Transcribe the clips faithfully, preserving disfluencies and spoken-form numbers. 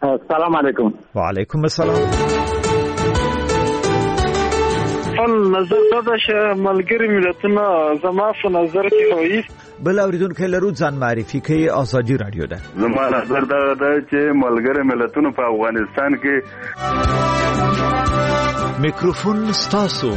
السلام علیکم. وعلیکم السلام. خپل نظر دا چې ملګری ملتونه زما په نظر کې وایي بل اوریدونکو لرو ځان معرفي کوي. ازادي رادیو ده. زما نظر دا ده چې ملګری ملتونه په افغانستان کې میکروفون ستاسو.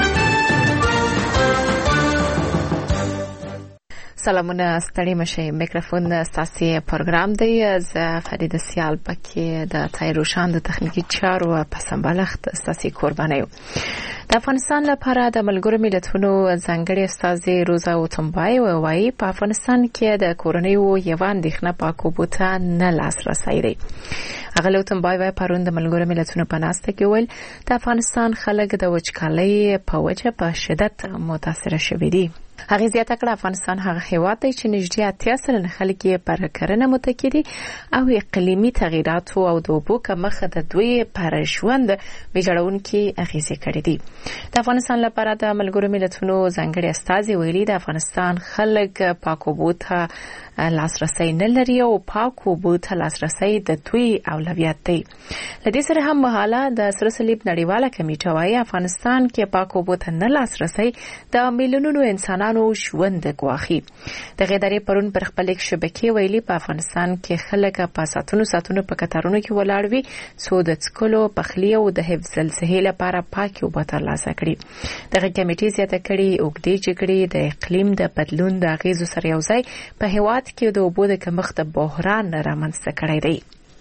سلامونه ستړي مشه. میکروفون ستاسو پروګرام دی. زه فرید سیال پکې د تایروشان د تخنیکی چارو په سمبالښت ستاسو قرباني یم. د افغانستان لپاره د ملګرو ملتونو ځانګړي استاد روزا اوتمبای وایي په افغانستان کې د کورونیو یو اندېښنه پاکو بوته نه لاسرسي دی. هغه اوتمبای وایي پرون د ملګرو ملتونو په ناسته کې ویل د افغانستان خلک د وچکالۍ په وجه په شدت متاثر شوي دي. هغه زیاته کړه افغانستان هغه هیواد دی چې نږدې اتیا سلنه خلک یې پر کرنه متکی دي او اقلیمي تغیراتو او د اوبو کمښت د دوی پر ژوند ویجاړونکي اغیزې کړې دي. د افغانستان لپاره د ملګرو ملتونو ځانګړي استازي ویلي د افغانستان خلک پاکو اوبو ته لاسرسي نه لري او پاکو اوبو ته لاسرسي د دوی اولویت دی. لدې سره هم مهاله د سره صلیب نړیواله کمیټه وايي افغانستان کې پاکو اوبو ته نه لاسرسي د میلیونونو انسانانو ژوند ګواخي. د غیداري پرون پر خپل شبکې ویلي په افغانستان کې خلک په ساتونو ساتونو په کتارونو کې ولاړ وي څو د څکلو پخلی او د حفظ الصحې لپاره پاکي اوبه ترلاسه کړي. دغه کمیټې زیاته کړي اوږدې جګړې د اقلیم د بدلون د اغیزو سره یو ځای په هیواد کې د اوبو د کمښت بحران رامنځته کړی دی.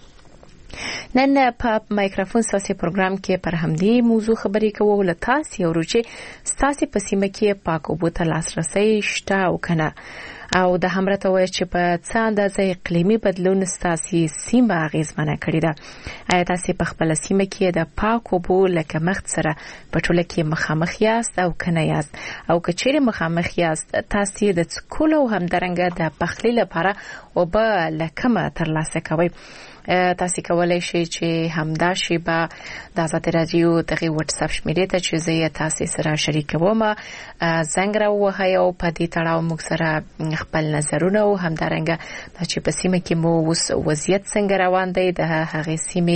نن په مایکروفون ساسي پروګرام کې پر همدې موضوع خبرې کوو. له تاسو یو روچې ستاسو په سیمه کې پاک اوبو ته لاسرسي شته او کنه او د همرته وایي چې په څه اندازه اقلیمي بدلون ستاسو سیمه اغیزمنه کړې ده. آیا تاسو په خپل سیمه کې د پاک اوبو لکه مخت سره په ټوله کې مخامخ یاست او کنه یاست او کچېره مخامخ یاست تاسو د څکلو همدارنګه د پخلی لپاره اوبه لکه ترلاسه کوئ؟ تاسو کولای شئ چې همدا شی به د آزاد رادیو دغه واتس اپ شمیرې ته چې زه تاسو سره شریکوم زنګ راوهی او په دې تړاو موږ سره خپل نظرونه او همدارنګه چې په سیمه کې مو اوس وضعیت څنګه روان دی د هغې سیمې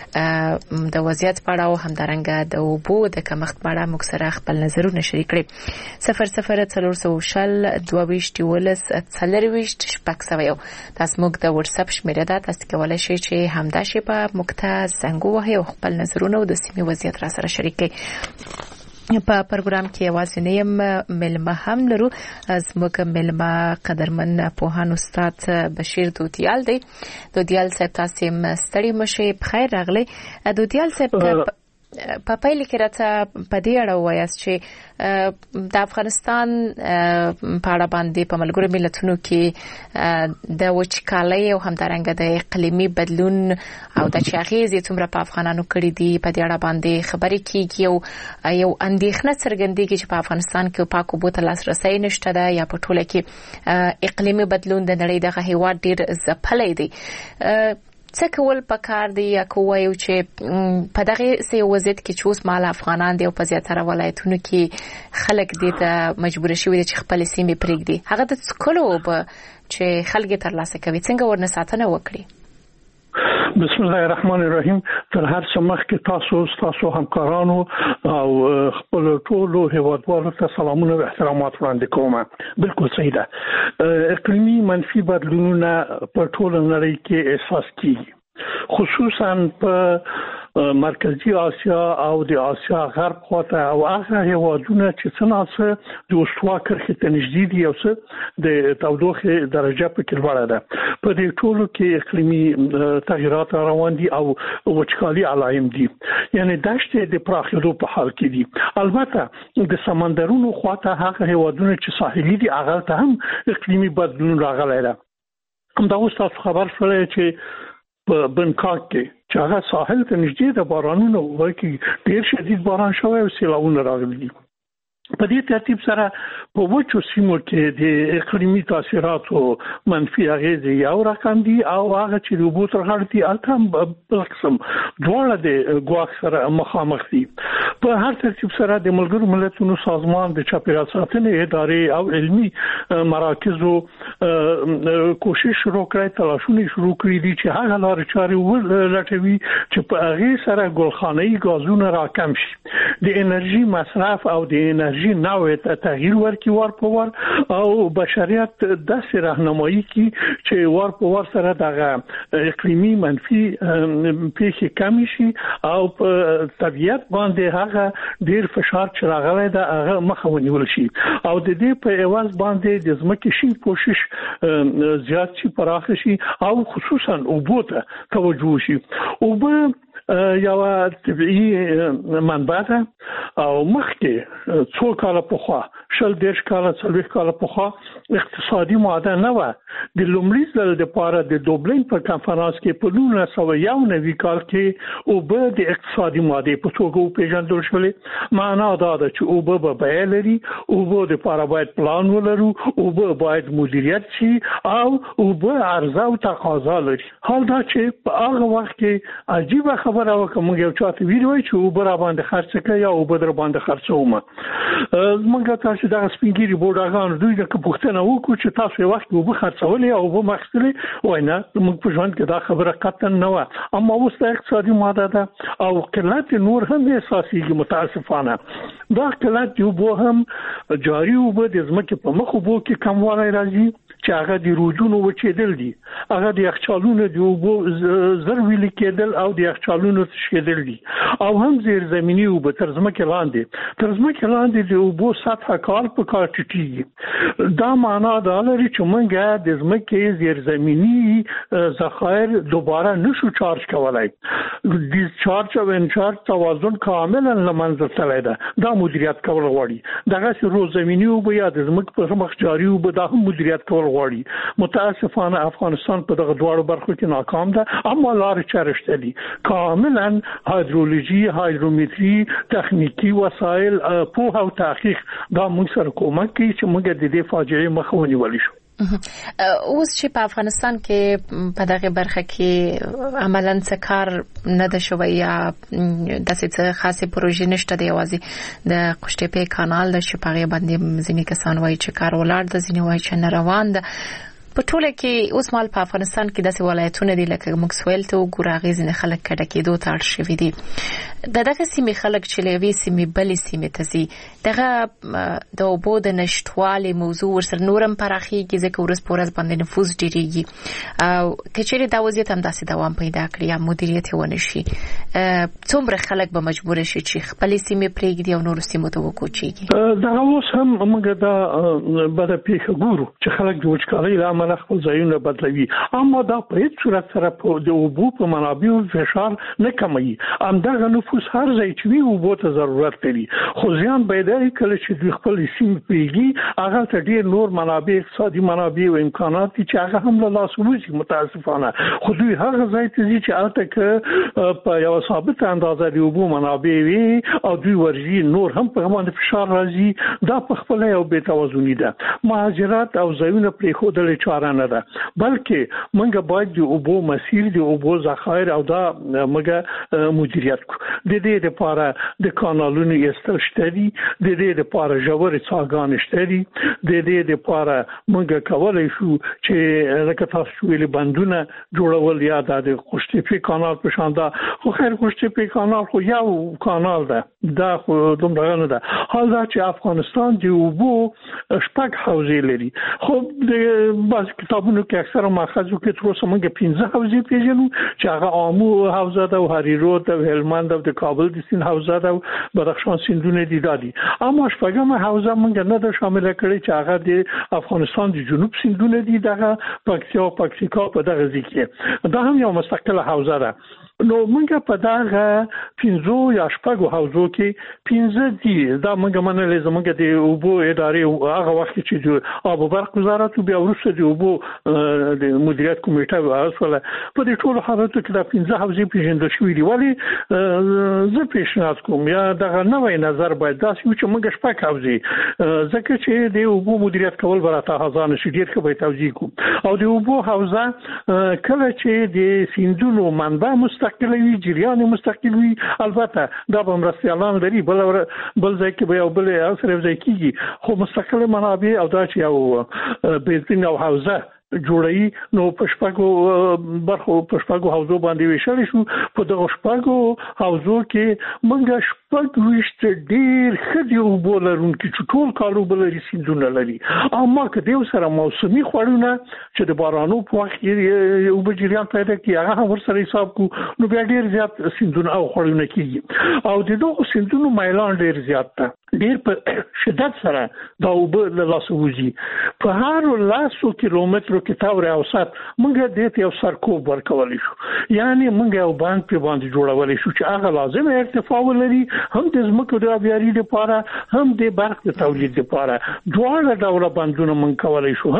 د وضعیت په اړه او همدارنګه د اوبو د کمښت په اړه موږ سره خپل نظرونه شریک کړئ. صفر صفر څلور سوه شل دوه ویشت یولس څلور ویشت شپږ سوه یو تاسو موږ د واتس اپ شمیره ده. تاسو کولای شئ چې همدا شی په مقطع زنګ ووهئ او خپل نظرونه او د سیمې وضعیت را سره شریک کړئ. په پروګرام کې یوازې نه یم ملمه هم لرو. زموږ ملمه قدرمن پوهان استاد بشیر دودیال دی. دودیال صاحب تاسو ستړي مشه بخیر راغلی. دودیال صاحب په پایله کې راته په دې اړه وایاست چې د افغانستان په اړه باندې په ملګرو ملتونو کې د وچکالۍ او همدارنګه د اقلیمي بدلون او د چاغېزې څومره په افغانانو کړي دي په دې اړه باندې خبرې کیږي او یو اندېښنه څرګندېږي چې په افغانستان کې پاک اوبو ته لاسرسي نشته ده یا په ټوله کې اقلیمي بدلون د نړۍ دغه هیواد ډېر ځپلی دی. څه کول پکار دی یا کوایو چې په دغه سي وضعیت کې چې اوس مال افغانان دی او په زیاتره ولایتونو کې خلک دې ته مجبور شوي دي چې خپل سیمې پرېږدي هغه د څکلو به چې خلک ترلاسه کوي څنګه ورنه ساتنه وکړي؟ بسم الله الرحمن الرحیم. تر هر څه مخکې تاسو تاسو همکارانو او خپل ټولو هیوادوالو ته سلامونه او احترامات وړاندې کوم. بالکل صحیح ده. اقلیمي منفي بدلونونه په ټوله نړۍ کې احساس کیږي خصوصا په مرکزی آسیا او د آسیا غرب خواته او هغه هیوادونه چې څنګه د استوا کرښې ته نږدې دي او څه د تودوخې درجه په کې لوړه ده. په دې ټولو کې اقلیمي تغیرات روان دي او وچکالي علایم دي یعنی دشت د پراخېدو په حال کې دي. البته د سمندرونو خواته هغه هیوادونه چې ساحلي دي هغه ته هم اقلیمي بدلون راغلی ده. همدا اوس تاسو خبر شوئ چې په بنکاک کې چې هغه ساحل ته نږدې د بارانونو وکي ډېر شدید باران شوی او سیلاونه راغلي دي. په دې ترتیب سره په وچو سیمو کې د اقلیمي تاثیراتو منفي اغیزې یو رقم دي او هغه چې د اوبو تر غاړې دي هلته بل قسم دواړه د ګواښ سره مخامخ دي. په هر ترتیب سره د ملګرو ملتونو سازمان د چاپیریال ساتنې ادارې او علمي مراکزو کوشش شروع کړی، تلاشونه شروع کړي دي چې هغه لارې چارې ولټوي چې په هغې سره ګلخانه‌ایي ګازونه راکم شي، د انرژي مصرف او د انرژي نوع ته تغییر ورکړي وار په وار او بشریت داسې راهنمایي کړي چې وار په وار سره دغه اقلیمي منفي پیښې کم شي او په طبیعت باندې هغه ډیر فشار چې راغلی دا هغه مخه ونیول شي او د دې په عوض باندې د ځمکې شي کوشش زیات شي، پراخ شي او خصوصا اوبو ته توجه شي. اوبه یو طبيعي منبع ده او مخکې څو کاله پخوا شل دیرش کاله څلوېښت کاله پخوا اقتصادي ماده نه وه. د لومړي ځل دپاره د دوبلین په کنفرانس کې په نولس سوه یو نوي کال کې اوبه د اقتصادي مادې په توګه وپېژندل شولې. معنا دا ده چې اوبه به بیه لري، اوبه دپاره باید پلان ولرو، اوبه باید مدیریت شي او اوبه عرضه او تقاضا لري. حال دا چې په هغه وخت کې عجیبه خبره وه که موږ یو چا ته ویلي وای چې اوبه را باندې خرڅ کړه یا اوبه در باندې خرڅومه. موږ تاسو دغه سپینګیري بوډاګان دوی د پوښتنه وکړو چې تاسو یو وخت اوبه خرڅولې او اوبه مخکې وای نه، موږ په ژوند کې دا خبره قطعا نه وه. اما اوس د اقتصادي ماده ده او قلت نور هم احساسېږي. متاسفانه دا قلت د اوبو هم جاري اوبه د ځمکې په مخ اوبو کې کموالی راځي چې هغه د روجونو وچېدل دي، هغه د یخچالونو د اوبو زر ویلي کېدل او د یخچالونو تشکېدل دي او هم زیر زمینی اوبه تر ځمکې لاندې تر ځمکې لاندې د اوبو سطحه کال په کال ټیټېږي. دا معنا دا لري چې موږ د ځمکې زیر زمینی ذخایر دوباره نشو چارج کولای. د چارج او انچارج توازن کاملا له منځه تللی ده. دا مدیریت کول غواړي. دغسې روزمینی اوبه یا د ځمکې په مخ جاري اوبه دا هم مدیریت کول غواړي. متاسفانه افغانستان په دغه دواړو برخو کې ناکام ده، اما لارې چارې شته دي. کاملا هایدرولوژي، هایدرومتري، تخنیکی وسایل، پوهه او تحقیق دا موږ سره کومک کوي چې موږ د دې فاجعې مخه ونیولی شو. اوس چې په افغانستان کې په دغه برخه کې عملاً څه کار نه ده شوی یا داسې څه خاصه پروژې نشته دی، یوازې د قشتېپې کانال د چې په هغې باندې ځینې کسان وایي چې کار ولاړ ده، ځینې وایي چې نه روان ده. په ټوله کې اوس مال په افغانستان کې داسې ولایتونه دي لکه موږ سویل ته وګورو، هغې ځینې خلک کډه کېدو ته اړ شوي دي. د دغه سیمې خلک چې له یوې سیمې بلې سیمې ته ځي، دغه د اوبو د نشتوالي موضوع ورسره نور هم پراخېږي ځکه ورځ په ورځ باندې نفوذ ډېرېږي او که چېرې دا وضعیت همداسې دوام پیدا کړي یا مدیریت یې ونه شي، څومره خلک به مجبور شي چې خپلې سیمې پرېږدي او نورو سیمو ته وکوچېږي؟ دغه اوس هم موږ دا بده پیښه ګورو چې خلک د وچکالۍ له امله خپل ځایونه بدلوي، اما دا په هېڅ صورت سره د اوبو په منابعو فشار نه کموي. همدغه نفوس هر ځای چې وي اوبو ته ضرورت لري، خو زیان به یې دا وي کله چې دوی خپلې سیمې پرېږدي هغه ته ډېر نور منابع، اقتصادي منابع او امکانات دي چې هغه هم له لاسه وځي. متاسفانه خو دوی هغه ځای ته ځي چې هلته که په یوه ثابته اندازه د اوبو منابع وي او دوی ورځي نور هم په هغه باندې فشار راځي. دا په خپله یو بې توازني ده. مهاجرت او ځایونه پرېښودل چاره نه ده، بلکې موږ باید د اوبو مسیر، د اوبو ذخایر او دا موږ مدیریت کړو. د دې لپاره د کانالونو ایستل شته دي، د دې لپاره ژورې څاګانې شته دي، د دې لپاره موږ کولی شو چې لکه تاسو ویلي بندونه جوړول یا د قشتېپې کانال په شان ده. خو خیر قشتېپې کانال خو یو کانال ده، دا خو دومره نه ده. حال دا چې افغانستان د اوبو شپږ حوزې لري، خو د بعض کتابونو کې اکثره ماخذو کې تر اوسه موږ پنځه حوزې پېژنو چې هغه آمو حوزه ده او هریرود او هلمند او د کابل د سیند حوزه ده او بدخشان سیندونه دي دادي. اما شپږمه حوزه موږ نه ده شامله کړې چې هغه د افغانستان د جنوب سیندونه دي، دغه پکتیا او پکتیکا په دغه ځای کې دا هم یو مستقله حوزه ده. نو موږ په داغه پنځو یا شپږو حوزو کې پنځه دي دا موږ منلې زموږ د اوبو ادارې هغه وخت چې آب وبرق وزارت بیا وروسته د اوبو د مدیریت کمیټه واسوله په دې ټولو حالاتو کې دا پنځه حوزې پیژندل شوې دي ولی زه پیشنهاد کوم یا دغه نوې نظر باید داسې و چې موږ شپږ حوزې ځکه چې د اوبو مدیریت کول براته هزار نشي ډیر ښه به توضیح کوم او د اوبو حوزه کله چې د سیندونو منبع مستقل وي جریان مستقل وي البته دا به مرستيالان لري بل بل ځای کې به یو بل اثر ځای کیږي خو مستقل منابع او دا چې یو بیلتین او حوزه جوړي نو پښپاګو برخو پښپاګو حوزو باندې ویشل شو په دغه شپاګو حوزو کې منګه شپږ وشت ډیر خدي او بولرون کې ټول کالو بل رسیدونه لري اما که دیو سره موسمي خوړونه چې د بارانو په وخت کې او بجریان پیدا کی هغه ور سره حساب کو نو بیا ډیر زیات سیندونه او خوړونه کیږي او د دوه سیندونو مایلان ډیر زیات ده ډیر په شدت سره دا او بل لاسوځي په هر لاسو کیلومترو کې تاور اوسات موږ د دې یو سرکوب ورکول شو یعنی موږ یو باندې په باندې جوړول شو چې هغه لازم ارتفاع ولري هم د زمکو د ابياري لپاره هم د برق د تولید لپاره دواړه ډول باندونه موږ کولای شو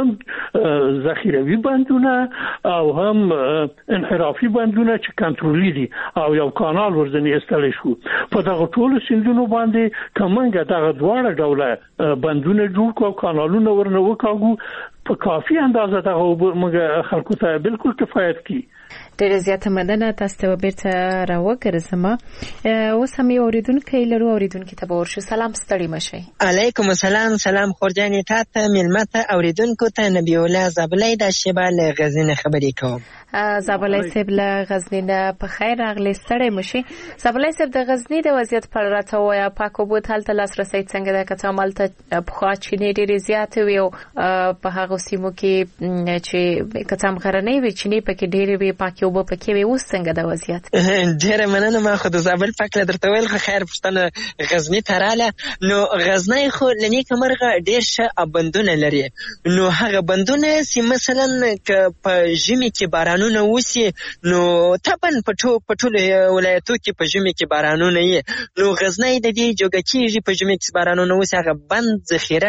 هم ذخیروي باندونه او هم انحرافي باندونه چې کنټرولي دي او یو کانال ورځنی استل شو په دغه ټولو سیندونو باندې کومه دغه دواړه ډول باندونه جوړ کو کانالونه ورنه وکاغو په کافي اندازه دغه موږ خلکو ته بالکل کفایت کی ډېر زیاته مننه تاسو ته بیرته راوګرځم اوس هم یو اوریدونکو لرو اوریدونکو ته ورشو سلام ستړي مشي علیکم السلام سلام خورجاني تاسو ملمته اوریدونکو ته نبی الله زبلې د شبال غزنه خبرې کوم زبلې سیب له غزنه په خیر راغلی ستړي مشي زبلې سیب د غزنه د وضعیت په اړه راته وایا پاکو بوت حالت لاسرسي څنګه د کتامالته په خاچینه ډېر زیات وي او په هغه سیمو کې چې کتام غرنۍ وي چې نه پکې ډېر وي پاکي او په کې وي اوس څنګه د وضعیت ډېر مننه ما خو د زابل پاک له درته ویل خو خیر پښتنه غزنی تراله نو غزنی خو لنی کمرغه ډېر ښه بندونه لري نو هغه بندونه سي مثلا ک په ژمي کې بارانونه وسی نو تبن پټو پټول ولایتو کې په ژمي کې بارانونه یې نو غزنی د دې جوګه کېږي په ژمي کې بارانونه وسی هغه بند ذخیره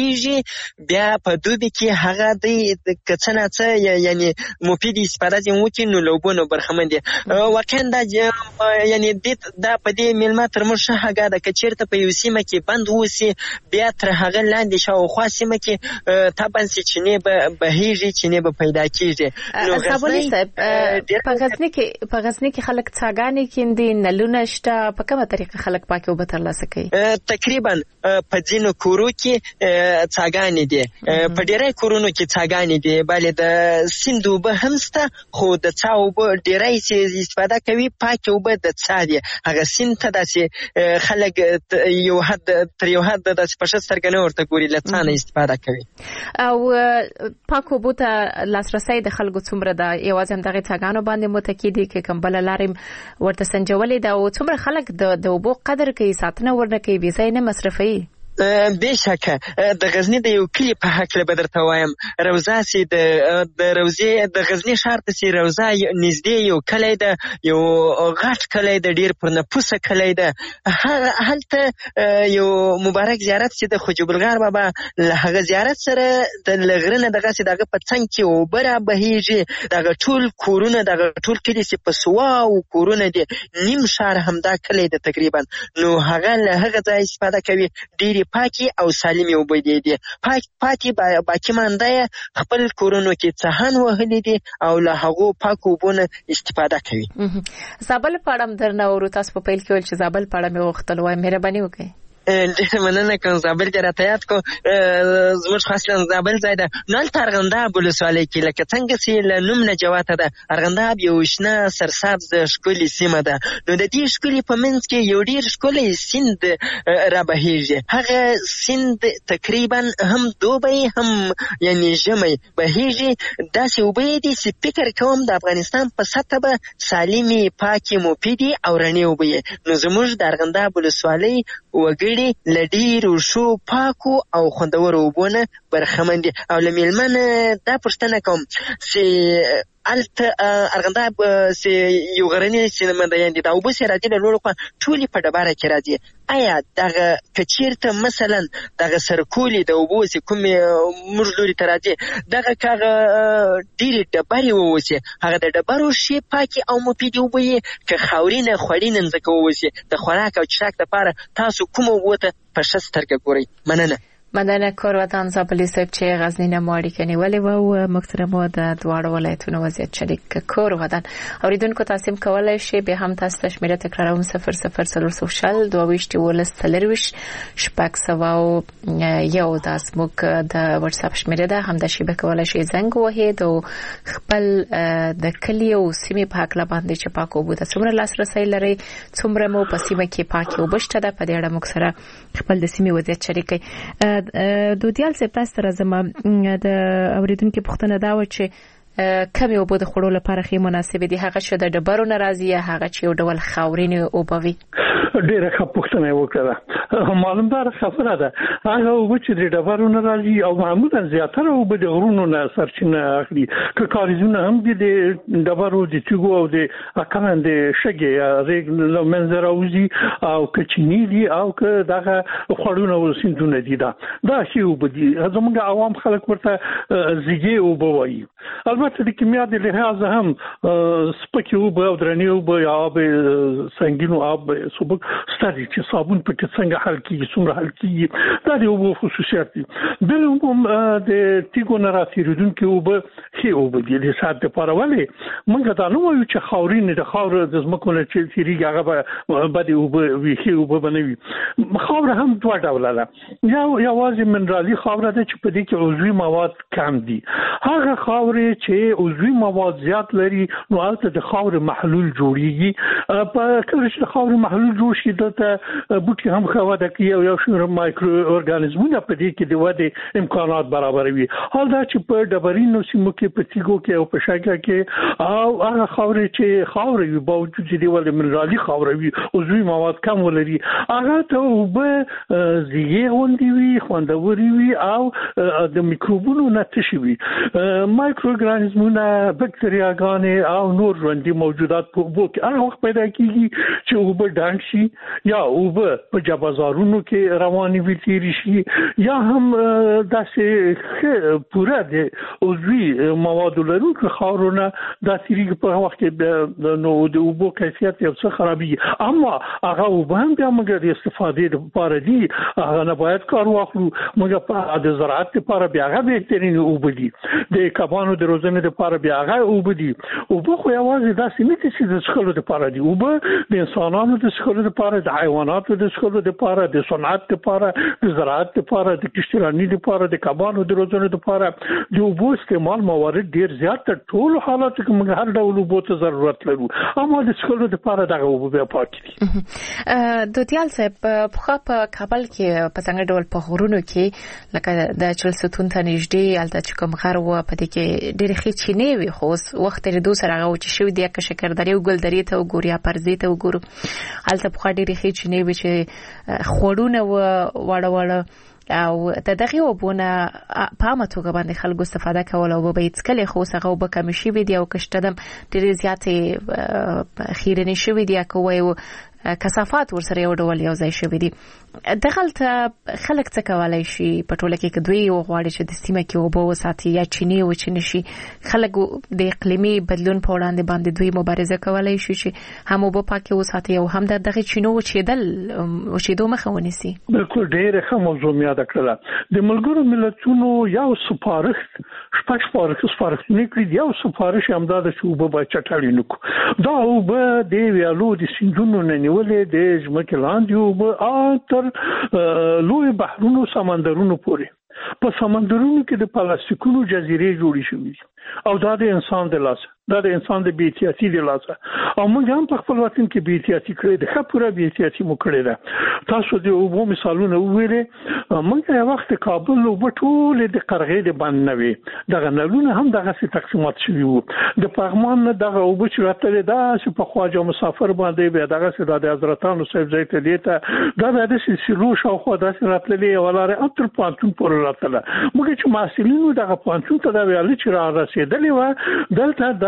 ډکیږي بیا په دوبي کې هغه د کڅنه څه یعنی مفید استفاده دي وکړي نو لوبونو برخمن دي واقعا دا یعنی دا په دې ملما تر مرشه هغه د کچیرته په یو سیمه کې بند وسی بیا تر هغه لاندې شاو خو سیمه کې تابن سي چنه به بهيږي چنه به پیدا کیږي نو غزنی په غزنی کې په غزنی کې خلک څاګانې کیندي نلونه شته په کومه طریقه خلک پاکي او بتر لاسه کوي تقریبا په ځینو کورو کې څاګانې دي په ډیرای کورونو کې څاګانې دي bali د سیندو به همسته خو د څاو به ډیرای سي استفاده کوي پاکي او به د څا دي هغه سیند ته داسې خلک یو حد تر یو حد د پښسترګنه ورته ګوري لڅانه استفاده کوي او پاکو بوته لاسرسي د خلکو څومره د یوازې هم دغه څاګانو باندې متکیدي کې کمبل لاریم ورته سنجولې دا او څومره خلک د اوبو قدر کوي ساتنه ورنه کوي بي ځای نه مصرفي بشکه د غزنی د یو کلی په حق له بدر توایم روزه سي د د روزه د غزنی شهر ته سي روزه نږدې یو کلی ده یو غټ کلی ده ډیر پر نفوسه کلی ده هلته یو مبارک زیارت سي د خجوب الغار بابا له هغه زیارت سره د لغرنه دغه سي دغه په څنګ کې او بره بهيږي دغه ټول کورونه دغه ټول کلی سي په سوا او کورونه دي نیم شهر همدا کلی ده تقریبا نو هغه له هغه ځای استفاده کوي ډیر پاکي او سالمي وبدي دي پاک پاتې باقي مانده خپل کورونو کې څهن وهلي دي او له هغه پاکو بونه استفاده کوي زابل پاړم درنه ورو تاسو په پیل کې ول چې زابل پاړم یو وختل وای مهرباني وکړئ ډېر مننه کوم زابل ته راته یاد کو زموږ خاصه زابل ځای ده نو ارغنداب ولسوالۍ کې لکه څنګه چې له نوم نه جواته ده ارغنداب یو شنه سرسبز ښکلې سیمه ده نو د دې ښکلې په منځ کې یو ډېر ښکلی سیند رابهیږي هغه سیند تقریبا هم دوبی هم یعنی ژمی بهیږي داسې اوبه دي چې فکر کوم د افغانستان په سطحه به سالمې پاکې مفیدې او رڼې اوبه نو زموږ د ارغنداب ولسوالۍ وګړي لډیر او شو پاکو او خوندور وبونه برخمن دي او لمیلمن دا پښتنه کوم چې الته ارغنده سي یو غرنی سینما د یاندې دا وبس راځي له لوړ خو ټولي په ډبره کې راځي. آیا دغه کچیرته مثلا دغه سرکولي د وبوس کوم موږ لوري ته راځي دغه کاغه ډیره ډبري ووسی هغه د ډبرو شی پاکي او مفیدي وبوي که خاورینه خړینه ځکه ووسی د خوراک او چراک لپاره تاسو کوم وته په شسترګه ګوري. مننه. مننه کاروان زابلی صاحب چې غزنی نه ماړی کني ولی و محترمو د دواړو ولایتونو وضعیت شریک کاروان اوریدونکو تاسو کولای شئ به هم تاسو تشمیره تکراروم صفر صفر صفر سوشل دوه ولس تلروش شپږ سو یو د اسموک د واتس اپ شمیره ده هم د شی به کولای شئ زنګ وهید او خپل د کلی او سیمې په حق باندې چې پاکو بو د څومره لاسرسي لري څومره مو په سیمه کې پاکي او بشته ده په دې اړه موږ سره خپل د سیمې وضعیت شریکي. دودیال سه پاستر زما د اوریدونکو پوښتنه دا و چې کمی او بده خړول لپاره خې مناسب دي هغه شته د ډبرو ناراضي هغه چې یو ډول خاورین او بوي. ډیره ښه پوښتنه وکړه. معلومدار خبره ده هغه او چې د ډبرو ناراضي او معمولا زیاتره او بده غرونو نه سرچینه اخلي که کاریزونه هم دي د ډبرو د چګو او د اکمن د شګي رګ منظر اوزي او کچنی دي او که دغه خړونه او سندونه دي دا دا شی وبدي زموږ عوام خلک ورته زیږي او بوي. البته د کیمیا د لحاظ هم سپکي او به درنی او به یا به سنگینو آب سبک ستاسو چې صابون په کې څنګه حل کیږي څومره حل کیږي دا د یو خصوصیت دي. بل هم د تیګو نه راتېریدونکو او به هي او به د سات لپاره ولې موږ دا نو یو چې خاورین د خاور د زمکو نه چې تیریږي هغه به بده او به وی هي او به بنوي. خاور هم دوه ډول ده یا یوازې منرالي خاور ده چې په دې کې عضوي مواد کم دي. هغه خاور چې عضوي مواد زیات لري نو البته د خاور محلول جوړیږي. په کله چې خاور محلول جوړ شي دته بوټي هم خواده کوي او یو شمېر مایکرو ارګانیزمونه په دې کې د ودې امکانات برابروي. حال دا چې په ډبرینو سیمو کې په تیګو کې او په شګه کې او هغه خاور چې خاور وي باوجود چې دی ول منرالي خاور وي عضوي مواد کم ولري هغه ته به زیږي غونډي وي خوندوري وي او د میکروبونو نه تشي وي. مایکرو ارګانیزمونه بکتریاګانې او نور ژوندي موجودات په وبو کې هغه وخت پیدا کیږي چې وبو ډانګ شي یا وبو په جبازارونو کې رواني وي تیری شي یا هم داسې پورا د عضوي مواد لرونکو خاورونه د تیریږي په وخت کې نو د وبو کیفیت یو څه خرابي. اما هغه وبو هم د موږ د استفادې لپاره دي هغه نه باید کار واخلو. موږ په د زراعت لپاره بیا هغه بهترین وبو دي د کبانو د روزنې لپاره بیا هغه وبو دي. وبو خو یوازې داسې نه چې د څښلو لپاره دي وبو د انسانانو د څښلو لپاره د حیواناتو د څښلو لپاره د صنعت لپاره د زراعت لپاره د کشترانی لپاره د کبانو د روزنې لپاره د وبو استعمال موارد ډیر زیات تر ټولو حالاتو کې موږ هر ډول وبو ته ضرورت لرو اما د څښلو لپاره دغه وبو بیا پاک دي. دوتیال صاحب په په کابل کې په څنګه ډول په غرونو کې لکه د چلستون ته نږدې الته چې کوم غر و په دې کې ډېر ښه چینه وي خو وخت لري دوه سره غو چې شو دی که شکردري او ګلدري ته وګوریا پرزي ته وګورو الته په ډېر ښه چینه وي چې خوړونه و وړه وړه او د دغه وبونه په ماتوګه باندې خلکو استفاده کول او به هیڅ کله خو څنګه وب کم شي وي دی او کشتدم ډېر زیاتې خیرنی شوی دی کوی او کثافات ورسره یو ډول یو ځای شوی دی. دغلته خلک څه کولای شي په ټوله کې کدوی او غواړي چې د سیمه کې وبو وساتي یا چینی او چینی شي خلک د اقلیمي بدلون په وړاندې باندې دوی مبارزه کولای شي چې هم وبو پاکي وساتي او هم دغه چینو چیدل او چیدو مخه ونیسي. بالکل ډېر ښه موضوع یاد کړل. د ملګرو ملتونو یو سپارښت شپږ سپارښت سپارښتونه کړی یو سپارښت همدا د وبو په چټاړي نکو دا وبو د ویالو د سیندونو نه ولې د ځمکې لاندې او تر لوی بحرونو سمندرونو پورې په سمندرونو کې د پلاستیکونو جزیرې جوړې شوې او دا د انسان د لاس دا د انسان د بی احتیاطي د لاس او موږ هم په خپل وطن کې بی احتیاطي کړې ده ښه پوره بی احتیاطي مو کړې ده. تاسو د وبو مثالونه وویلې موږ یو وخت کابل وبو ټول د قرغې د باندې نه وي دغه نلونه هم دغه سي تقسیمات شوي وو د پغمان نه دغه وبو چې راته دا چې په خواجه مسافر باندې به دغه سي د حضرتانو صاحب ځای ته دیته دا د سلسلو شاوخوا داسې راتللې ولاره اتر پانتون پورې راتله موږ چې محصلینو دغه پانتون ته دا ویل چې را رسیدلې و دلته دا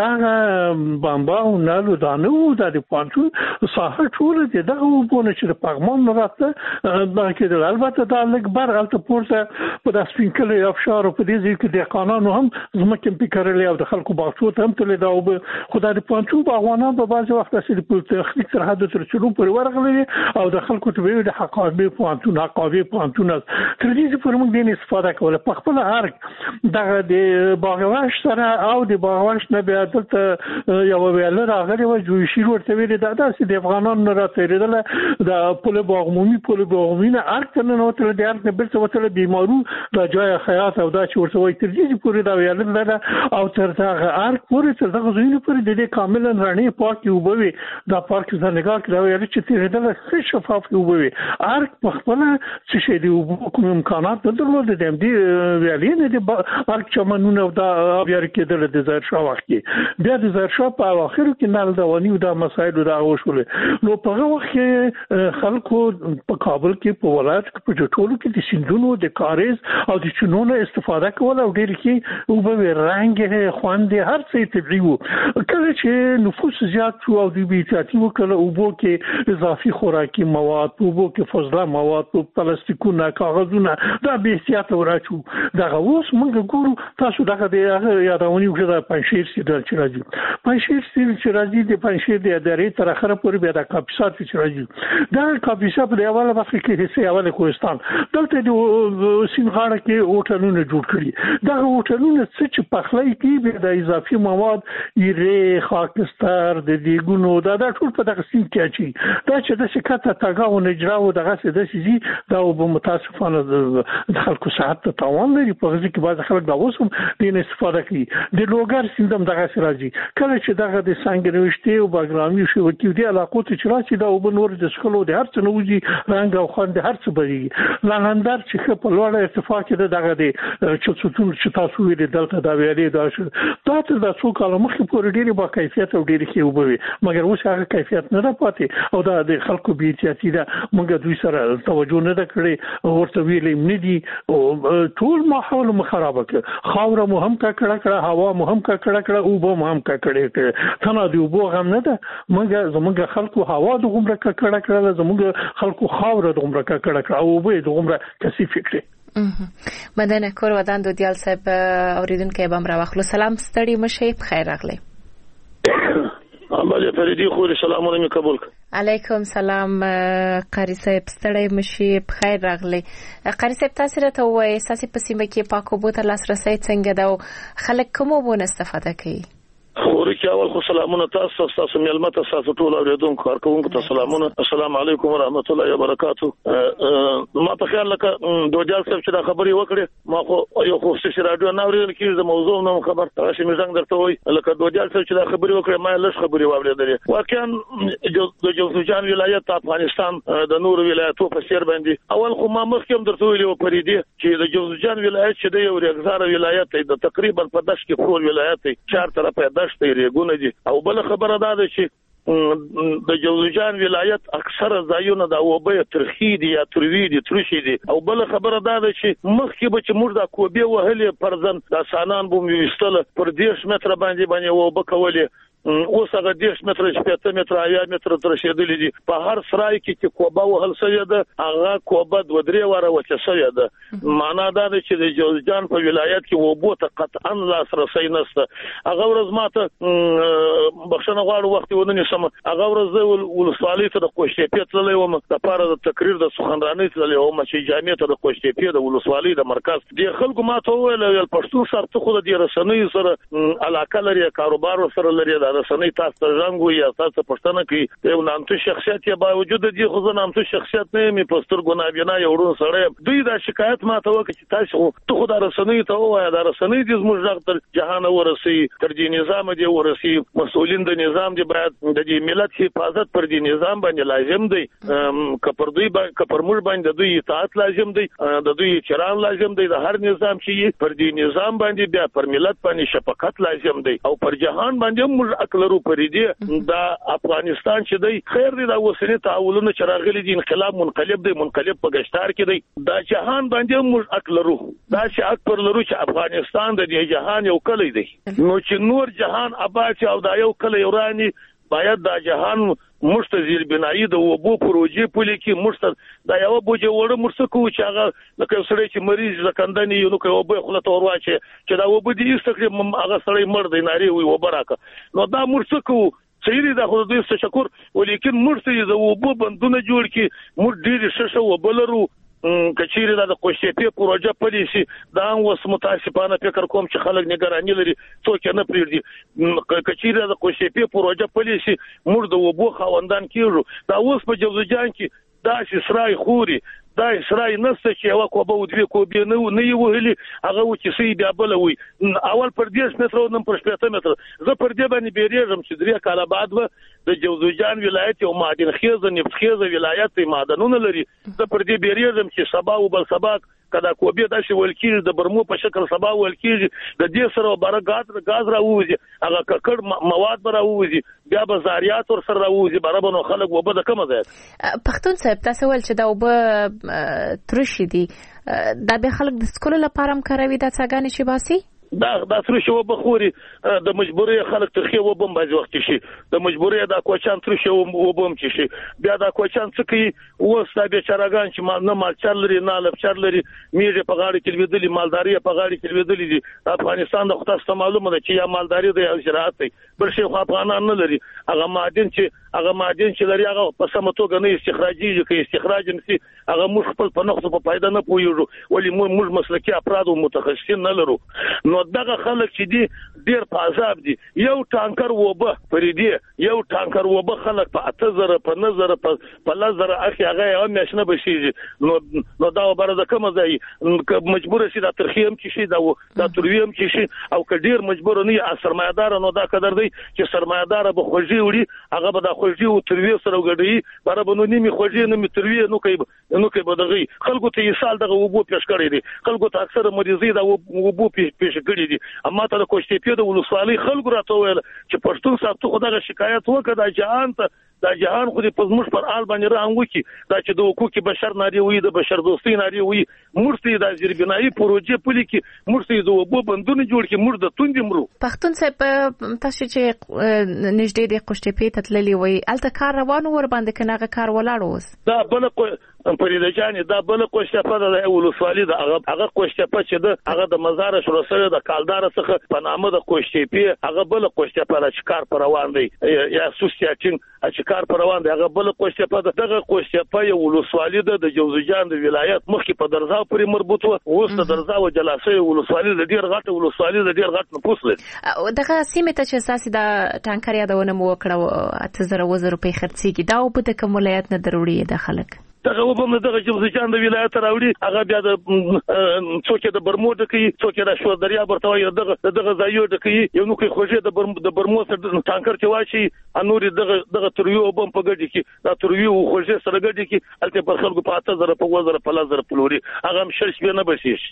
دا بامبا او نالو دانو د پانتون ساحه ټول دغه وبونه چې د پغمان راته دا کې د البته د اکبر الته پورته په د سپینکل افشار په دې ځکه د قانون هم زمکه فکرلې او د خلکو باغچو ته هم تل دا او خدای د پانتون باغوانان په بعض وخت چې په تخنیک سره حد تر چلو پر ورغلي او د خلکو ته د حقابه پانتون حقابه پانتون تر دې پر موږ د استفاده کوله په خپل هر دغه د باغواش سره او د باغواش نه بیا دلته یو ویل راغلی و جوړ شي ورته ویل دا داسې د افغانانو راتېدل د پوله باغومي پوله باغومي نه ارته نه وته د ارته بیرته وته بیمارو د جای حیات او دا چې ورته وایي تر دې پورې دا ویل نه او تر هغه ارک پورې تر دغه زینو پورې د دې کامل رڼې پاکي وبوي دا پارک زنګار کې دا ویل چې تیرېدل ښه شفاف وبوي ارک په خپل څه شي دی کوم امکانات نه درلود د دې ویلې نه د ارک چمنونه دا بیا کېدل د ظاهر شاه وخت کې بیا د ظاهر شاه په اخر کې نال دوانی او د مسایل دا وشول نو په هغه وخت کې خلکو په کابل کې په ولایت کې په ټولو کې د سندونو د کاریز او د چونونو استفاده کول او ډېر کې او به رنګ خواندې هر څه طبيعي کله چې نفوس زیات شو او د بیتاتی وکړه او بو کې اضافي خوراکي مواد او بو کې فضله مواد او پلاستیکونه کاغذونه دا به احتیاط ورچو دا اوس موږ ګورو تاسو دغه د یادونی وکړه پنځیر سي د چرایي پنځیر سي چرایي د پنځیر د ادارې تر اخره پورې بیا د کاپیسات چرایي دا کاپیسات په اوله وخت کې حصے اوله کوهستان دلته د سینغاړه کې هوټلونه جوړ کړي دا هوټلونه چې پخلای کې د اضافي مواد یې خاکستر د دیګونو دا د ټول په دغه سیم کې اچي دا چې د شکایت تاګاو نه اجراو دغه څه د سيزي دا به متاسفانه د خلکو صحت ته تاوان لري په ځکه چې بعض خلک دا اوس هم د استفاده کوي د لوګر سیندم دغه راځي کله چې دغه د سنگروشتي او باګرامي شو کې د علاقو ته چې راځي دا او نور د شکلو د هر څه نوځي رنګ او خوند هر څه بږي لاندار چې په لوړ ارتفاع کې دغه د چوتون چې تاسو ویل دلته دا ویلې دا شو دا ته د څو کال مخکې پورې ډېری با کیفیت او ډېری کې وبوي مګر اوس هغه کیفیت نه ده پاتې او دا د خلکو بي احتیاطي ده موږ دوی سره توجه نه ده کړې ورته ویلې نه دي او ټول ماحول خراب کړ خاور مو هم کا کړه کړه هوا مو هم کا کړه کړه او به مو هم کا کړه ثنا دی وبو غم نه ده موږ زموږ خلکو هوا د عمره کا کړه کړه زموږ خلکو خاور د عمره کا کړه کړه او به د عمره کثیف کړي مدنه کور ودان دو دیال صاحب اوریدونکو بم را واخلو سلام ستړي مشه بخیر راغلی عمل فریدی خو سلام علیکم قبول علیکم سلام قاری صاحب ستړي مشه بخیر راغلی قاری صاحب تاسو راته وایي اساسي پسیمه کې پاکو بوتل لاسرسي څنګه دا خلک کوم وبونه استفاده کوي خوري چې اول خو سلامونه تاسو تاسو ملمت تاسو ټول اوریدونکو کارکونکو ته سلامونه السلام علیکم ورحمت الله وبرکاتو ما په خیال لکه دوجال صاحب چې دا خبري وکړي ما خو یو خو چې رادیو نه اورېدل کیږي د موضوع نو خبر تاسو مې څنګه درته وای لکه دوجال صاحب چې دا خبري وکړي ما لږ خبري واورېدل واقعا د جوزجان ولایت افغانستان د نور ولایتو په سیر باندې اول خو ما مخکې درته ویلو پریدي چې د جوزجان ولایت چې د یو رغزار ولایت د تقریبا په داش کې خور ولایت چار طرفه دشت ریګونه دي او بل خبره ده چې د جوزجان ولایت اکثره ځایونه د اوبه ترخی دي یا تروی دي ترشي دي او بل خبره ده چې مخکې به چې موږ د کوبه وهلې پرځن د سانان بوم وستل پر دیش متر باندې باندې اوبه کولې اوس هغه دیش متر شپږ متر یا متر تر شیدلې دي په هر سرای کې چې کوبه وهل سوی ده هغه کوبه د ودرې واره وچه سوی ده معنا دا ده چې د جوزجان په ولایت کې اوبه ته قطعا لاسرسي نشته هغه ورځ ماته بخښنه غواړم وخت ونه سم هغه ورځ ولسوالۍ ته د کوشتې تللې وم د پاره د تقریر د سخنرانۍ تللې وم چې جامع ته د کوشتې د ولسوالۍ د مرکز د خلکو ماته ویل پښتون شرط خو د رسنۍ سره علاقه لري کاروبار سره لري رسنۍ تاسو ته رنګ وي تاسو پښتنه کې یو نامتو شخصیت یا باوجود دي خو زه نامتو شخصیت نه می پستر ګنابینا یو ورو سره دوی دا شکایت ماته وکړي چې تاسو ته خو دا رسنۍ ته وایي دا رسنۍ د زموږ تر جهان ورسي تر دې نظام دی ورسي مسؤلین د نظام دی باید د دې ملت حفاظت پر دې نظام باندې لازم دی کپر دوی باندې کپر موږ باندې دوی اطاعت لازم دی د دوی احترام لازم دی د هر نظام چې پر دې نظام باندې بیا پر ملت باندې شفقت لازم دی او پر جهان باندې موږ موږ اکلرو پریدي دا افغانستان چې دی خیر دی دا وسنی تعاونونه چې راغلي دي انقلاب منقلب دی منقلب په گشتار کې دی دا جهان باندې موږ اکلرو دا چې اکبر لرو چې افغانستان د دې جهان یو کلی دی نو چې نور جهان آباد او دا یو کلی ورانی باید دا جهان مستزیر بنایی د وبو پروژې پولي کې مست دا یو بوجه وړ مرسکو چې هغه لکه سړی چې مریض زکندنی یو نو کوي وبو خلته ورواچي چې دا وبو دې استخدام هغه سړی مړ دی ناری وي وبراکه نو دا مرسکو سیری دا خو دې تشکر ولیکن مرسي د وبو بندونه جوړ کی مر ډیر ششه وبلرو کچېری دا د کوشتي پروژه پالیسي دا اوس متاسفانه فکر کوم چې خلک نگرانی لري څوک نه پریږدي کچېری دا کوشتي پروژه پالیسي مر د وبو خوندان کیږي دا اوس په جوزجان کې دا چې سرای خوري دا سرای نسته چې یو کوبه او دوی کوبه نه نه وهلي هغه چې سي بیا بلوي اول پر دې متر نن پر شپږ متر زه پر دې باندې بیرېږم چې درې کاله بعد و د جوزجان ولایت او معدن خیزه نفت خیزه ولایت معدنونه لري زه پر دې بیرېږم چې سبا او بل سبا کدا کوبه د شي ولکې د برمو په شکل سبا ولکې د دې سره بار غاز غاز راوځي هغه ککړ مواد راوځي بیا بازاریات ور سره راوځي برابر خلک وبد کوم ځای پښتون صاحب تاسو ول چې دا وب ترشي دي دا به خلک د سکول لپاره هم کاروي دا څنګه نشي باسي دا دا ترشي وبخوري د مجبوري خلک ترخي وبم باز وخت شي د مجبوري دا کوچان ترشي وبم شي بیا دا کوچان څخه وستا به چرګان چې ما نه مال چلري نه لب چلري میږي په غاړي کې ودلې مالداري په غاړي کې ودلې دي افغانستان د خصوصا معلومه ده چې یا مالداري د زراعت دی بل شي خو افغانان نه لري هغه معدن چې هغه معدن چې لري هغه په سمتوګه نه استخراجي کې استخراج نشي هغه موږ خپل په نقص په فائدہ نه پویږو ولی موږ مسلکي افراد او متخصصین نه لرو نو دغه خلک چې دي ډیر په عذاب دي یو ټانکر وبه پریدي یو ټانکر وبه خلک په اته زره په نظر په لزر اخی هغه هم نشنه بشي نو نو دا برده کوم ځای مجبور شي دا ترخیم چې شي دا دا ترویم چې شي او کډیر مجبور نه سرمایدار نو دا قدر دی چې سرمایدار به خوږي وړي هغه به دا خوږي او تروی سره وګړي برابر نو نیمه خوږي نو تروی نو کوي نو کوي بدغي خلکو ته یې سال دغه وبو پیش کړی دي خلکو ته اکثر مریضي دا وبو پیش کړی دي اما ته د کوشتي د ولسوالۍ خلکو راته ویل چې پښتون صاحب ته خدای شکایت وکړه د جهان ته دا جهان خو دې پزموش پر آل باندې رانګو کی دا چې د حقوق بشر ناری وي د بشر دوستي ناری وي مرسي د زیربنایي پروژې پلي کی مرسي د وبو بندونه جوړ کی مرده توند مرو پښتون صاحب تاسو چې نږدې د کوشتي ته تللی وي الته کار روان ور باندې کناغه کار ولاړ اوس دا بل پرېده جان دا بل کوشتپه د ولسوالۍ د هغه هغه کوشتپه چې د هغه د مزار شروع سره د کالدار څخه په نامه د کوشتپی هغه بل کوشتپه د کار پر روان دی یا سوسیاچین چې کار پر روان دی هغه بل کوشتپه دغه کوشتپه یو ولسوالۍ د جوزجان د ولایت مخکې په درزاو پورې مربوط و اوس د درزاو جلاسه ولسوالۍ د ډیر غټ ولسوالۍ د ډیر غټ نفوس لري دغه سیمه ته چې اساسي د ټانکر یادونه مو وکړه اته زره وزر په خرڅيږي دا په د کوم ولایت نه ضروري د خلک دغه وبم دغه جوزجان د ولایت راوړي هغه بیا د څوک د برمو د کوي څوک د شو دریا برتوي دغه دغه ځایو د کوي یو نو کوي خوځي د برمو د برمو سره ټانکر چې واشي انوري دغه دغه ترویو وبم په ګډي کې دا ترویو خوځي سره ګډي کې الته پر خلکو په اته زره په وزره په لزر پلوري هغه هم شش به نه بشيش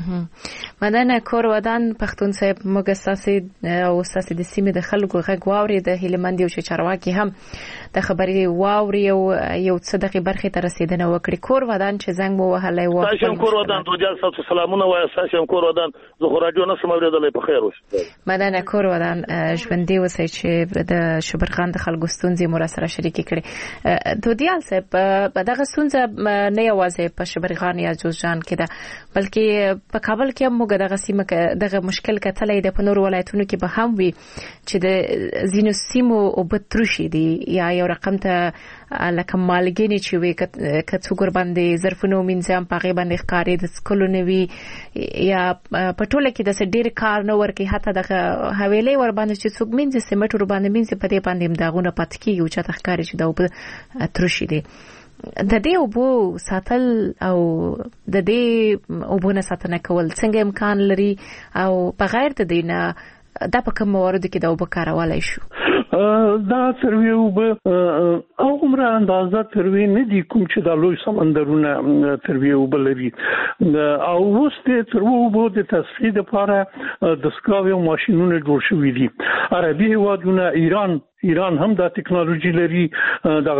مدن کور ودان پښتون صاحب موږ ساسي او ساسي د سیمه د خلکو غږ واوري د هلمند یو چارواکي هم د خبري واوري او یو صدقي برخه تر دنه وکړي کور ودان چې زنګ مو وهلای و تاسو کور ودان ته جال تاسو سلامونه وای تاسو کور ودان زه راډیو نه سموریدلې په خیر اوسه مدن کور ودان ژوندۍ وسای چې د شبرغان د خلکو ستونزې مو سره شریک کړي دوه دیال صاحب په دغه ستونزه نه یوازې په شبرغان یا جوزجان کې ده بلکې په کابل کې هم موږ دغه سیمه دغه مشکل کتلې د پنور ولایتونو کې به هم وي چې د زینو سیمو او بتروشي دي یا یو رقم ته لکه مالګینی چې وي کڅو ګر باندې ظرفونو منځم پاغي باندې ښکارې د سکولو نوي یا پټوله کې د ډېر کار نه ورکي حتی د حویلې ور باندې چې څوک منځ سیمټ ور باندې منځ په دې باندې داغونه پات کیږي او چې تخکاری چې دا وب ترشي دي د دې وبو ساتل او د دې وبونه ساتنه کول څنګه امکان لري او بغیر د دینه دا په کوم موارد کې دا وب کارولای شو دا تروي وب عمره اندازه تروي نه دي کوم چې د لوی سمندرونه تروي وب لري او وسته تروي وب د تصفیه لپاره د سکاوي ماشينونه جوړ شوي دي. عربي هیوادونه ایران ایران هم دا ټکنالوژي لري د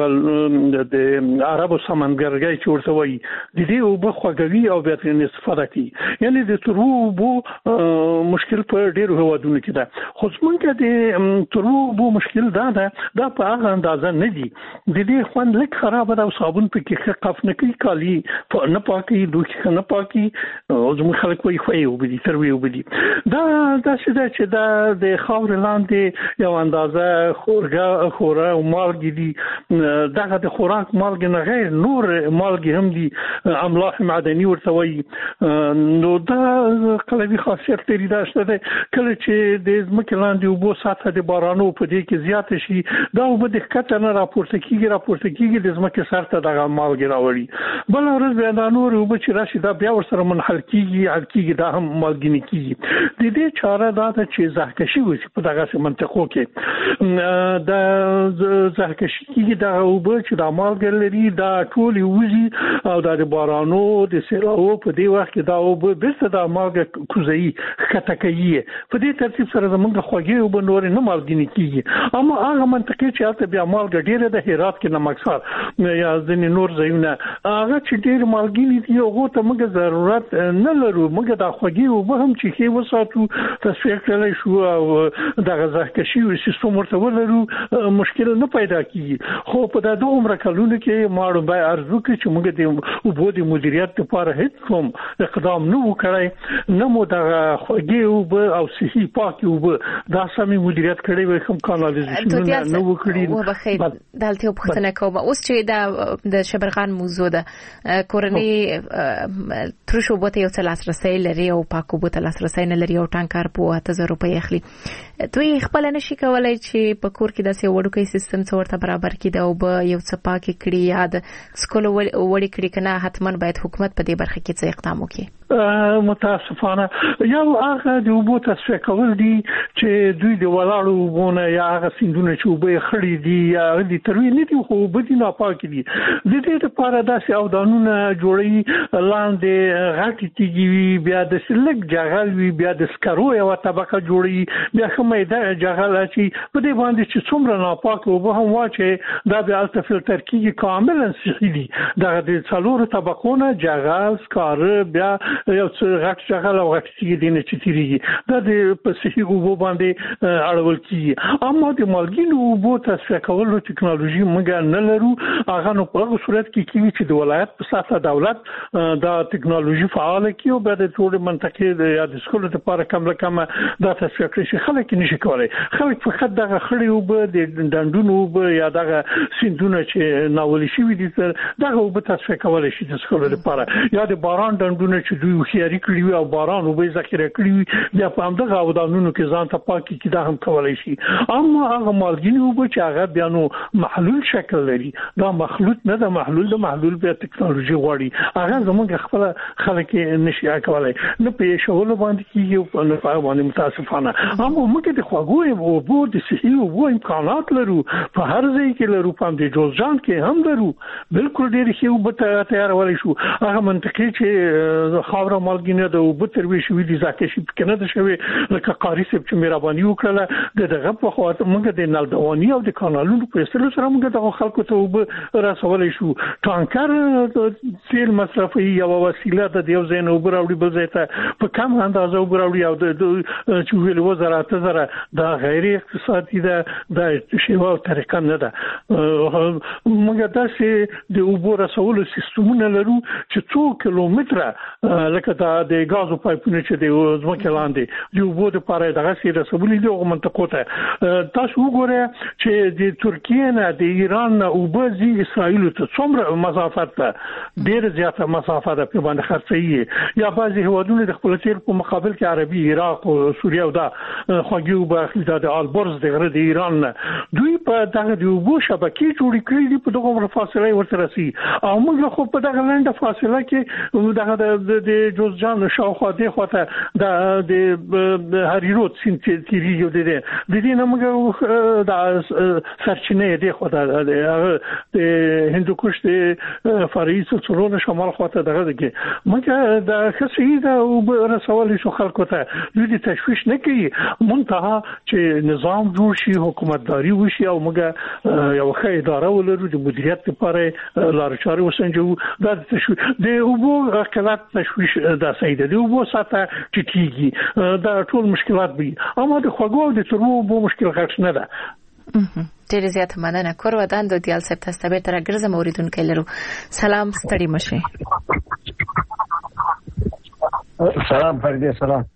عربو سمندرګي چې ورته وایي د دې وب خوګوي او بیا ترې استفاده کوي. یعنی د تروي وب مشکل په ډیرو هیوادونو کې ده. خو څنګه د تروي وب مشکل دا ده دا په هغه اندازه نه دي. د دې خوند لږ خراب ده او صابون پکې قف نه کوي کالي نه پاکي دوی نه پاکي او زموږ خلک وایي خو یو بدی تروي وب دي. دا دا چې دا د خاور لاندې یو اندازه خورګه خورا او مالګي دي. دغه د خوراک مالګي نه غیر نور مالګي هم دي املاح معدني ورته وایي. نو دا قلبي خاصیت لري دا شته کله چې د ځمکې لاندې اوبو سطح د بارانو په دې کې زیات شي دا اوبه د ښکته نه راپورته کیږي راپورته کیږي د ځمکې سر ته دغه مالګي راوړي. بل ورځ بیا دا نور اوبه چې راشي دا بیا ورسره منحل کیږي حل کیږي دا هم مالګي نه کیږي. د دې چاره دا ده چې زهکشي وشي په دغه منطقو کې دا زهکشي کیږي دا اوبه چې د مالګي لري دا ټول وزي او د بارانو د سیلابو په دې وخت کې دا اوبه بیرته د مالګي کوزي ښکته کوي. په دې ترتیب سره زمونږ خوږې اوبه نور نه مالګي نه کیږي. اما هغه منطقې چې هلته بیا مالګه ډیره د هرات کې نمکسار یا ځینې نور ځایونه هغه چې ډیر مالګي دي هغه ته موږ ضرورت نه لرو. موږ د خوږې اوبه هم چې کې وساتو تصفیه کړلی شو او د زهکشي سیستم ورته ولرو مشکل نه پیدا کیږي. خو په د دوه عمر کلونو کې ماړو به ارزو کې چې موږ د اوبو د مدیریت لپاره هیڅ کوم اقدام نه وکړای نه مو د خوږې اوبه او صحي پاکي اوبه دا سمې مدیریت کړی وي کوم کانالیزیشن نه وکړي. و بخیر دلته په ختنه کوم اوس چې د د شبرغان موضوع ده کورنۍ ترشو بوته یو څه لاسرسي لري او پاکو بوته لاسرسي نه لري او ټانکر په اته زره روپۍ اخلي. دوی خپل نشي کولای چې په کور کې داسې وړوکی سیستم څورته برابر کړي او به یو څه پاکي کړي یا د سکول وړي کړي کنه حتما باید حکومت په دې برخه کې څه اقدام وکړي. متاسفانه یو هغه د اوبو تصفیه کول دي چې دوی د ولاړو اوبونه یا هغه سیندونه چې اوبه خړې دي یا د تروي نه دي خو اوبه دي ناپاکي دي. د دې لپاره داسې اودانونه جوړي لاندې غټي تیږي بیا د سلک جغل وي بیا د سکرو یو طبقه جوړي بیا کومه د جغل چې په دې باندې چې څومره ناپاک اوبه هم واچي دا بیا الته فلټر کیږي کاملا صحي دي. دا د څلورو طبقونه جغل سکر بیا یو څه غټ جغل او غټ تیږي دي نه چې تیریږي دا د په صحي اوبو باندې اړول کیږي. اما د مالګینو اوبو تصفیه کولو ټکنالوژي موږ نه لرو. هغه نو په هغه صورت کې کیږي چې د ولایت په سطح دولت دا ټکنالوژي فعال کیو به د ټول منطقې د یا د سکول لپاره کم له کم دا تصفیه کړي شي. خلک نشي کولای خلک فقط دغه خړې اوبه د ډنډونو اوبه یا دغه سیندونه چې ناولي شي دي دغه اوبه تصفیه کولای شي د سکول لپاره یا د باران ډنډونه چې دوی خياري کړی او باران اوبه ذخیره کړی بیا په همدغه اودانونو کې ځان ته پاکي کې دا هم کولای شي. اما هغه مالګینی اوبه چې هغه بیا نو محلول شکل لري دا مخلوط نه ده محلول د محلول بیا ټکنالوژي غواړي هغه زموږ خپل خلک نشي کولای نه په شغل باندې کیږي او نه په باندې متاسفانه. اما موږ د خواږو اوبو د صحي اوبو امکانات لرو په هر ځای کې لرو په دې جوزجان کې هم لرو بالکل ډېر ښه اوبه تیارولای شو. هغه منطقې چې خاور مالګینه د اوبو تروي شوې دي ځکه چې کنه د شوی لکه قاری سپ چې مهرباني وکړه دغه په خاطر موږ د نلدوانی او د کانالونو په سره سره موږ د خلکو ته اوبه رسولای شو. ټانکر تیل مصرفي یو وسیله د یو ځای نه اوبه راوړي بل ځای ته په کم اندازه اوبه راوړي او د چې ویل وزارت زره دا غیر اقتصادي ده د شیوا طریقه نه ده. موږ داسې د اوبو رسولو سیستمونه لرو چې څو کیلومتره لکه دا د غازو پایپونه چې د ځمکې لاندې د اوبو لپاره دغه سي رسولي دي او منطقو ته تاسو وګورئ چې د ترکیه نه د ایران نه اوبه زی اسرائیل ته څومره مسافت ده ډېر زیاته مسافت ده په باندې خرڅي یا بعضي هوادونه د خپل تیر په مقابل کې عربي عراق او سوریه او دا خوږی اوبه اخلي د البرز د غره د ایران نه دوی په دغه د اوبو شبکې جوړې کړې دي په دغه فاصله ورته رسي او موږ خو په دغه لنډه فاصله کې دغه د جوزجان شاوخوا دی خواته د هریرود سیند تیریږي د دې نه موږ د سرچینې دی خواته د هندوکش د فرعي سلسلو شمال خواته دغه دي موږ د خصوصي د رسول شو خلکو ته دوی تشویش نه کوي منتها چې نظام جوړ شي حکومتداري وشي او موږ یو ښه اداره ولرو د مدیریت لپاره لار چارې وسنجو دا تشویش د اوبو اختلاف تشویش دا سیده د اوبو ساته ټیټیږي دا ټول مشکلات دي اما د خوګو د ترمو اوبو مشکل غټ نه ده. ډېر زیات مننه کور ودان د دیال صاحب تاسو به تر ګرځم اوریدونکو لرو سلام ستړي مشه. سلام فریدی سلام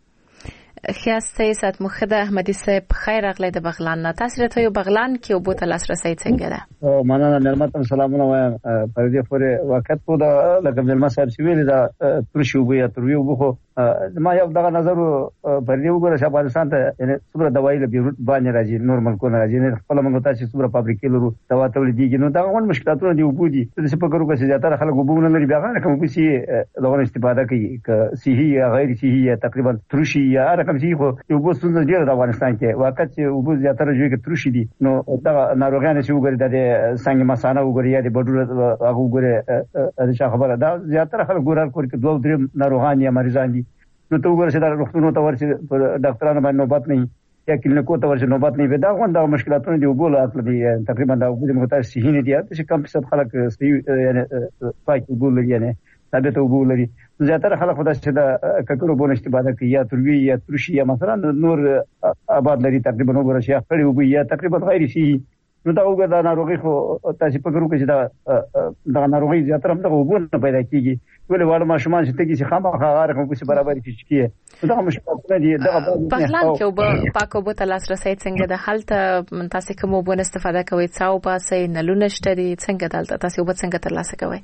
خیاسته سات مخده احمدی صاحب خیر اغلی د بغلان نه تاسو ته یو بغلان کې او بوت لاسرسي څنګه ده؟ او مننه نرمتم سلامونه وایم فریدی پورې وخت په د لکه د مسار سی ویل دا ترشي وبیا تروي وبخو ما یو دغه نظر فریدی وګوره چې افغانستان ته څومره دوايي له بیروت باندې راځي نورمال کو نه راځي نه خپل موږ تاسو څومره فابریکې لرو دوا تولیديږي نو دا غون مشکلاتونه دی وبودي څه په کورو کې زیاتره خلک وبونه لري بیا غواړي کوم سي لغون استفاده کوي ک صحي یا غیر صحي تقریبا ترشي یا رقم سي خو یو بو څنګه دی د افغانستان کې واقعي چې وبو زیاتره جوړ کې ترشي دي نو دا ناروغان چې وګوري د څنګه مسانه وګوري یا د بډوره هغه وګوري دا خبره دا زیاتره خلک ګورل کوي چې دوه درې ناروغان یا مریضان دي نو ته وګورئ چې دا روغتونونو ته ورشي ډاکټرانو باندې نوبت نه یا کلینیکو ته ورشي نوبت نه وي دا غونډه مشکلاتونه دی وګول اصل دي تقریبا دا وګړي مختار صحیح نه دي چې کم څه خلک صحیح یعنی پاک وګول لري یعنی ثابت وګول لري زیاتره خلک خدای چې دا ککړو بونه استفاده کوي یا تروي یا ترشي یا مثلا نور آباد لري تقریبا وګورئ چې خپل وګي یا تقریبا غیر صحیح نو دا وګړه دا ناروغي خو تاسو په ګرو کې چې دا دا ناروغي زیاتره هم دا وګونه پیدا کیږي ولې واړه ماشومان چې تګي چې خامخا غاره کوم څه برابر کیږي دا مشکلات دي دا بغلان کې وب پاکو بوت لاسرسي څنګه د حالت تاسو کوم وبونه استفاده کوي څاو پاسه نلونه شته دي څنګه دلته تاسو وب څنګه تر لاسه کوي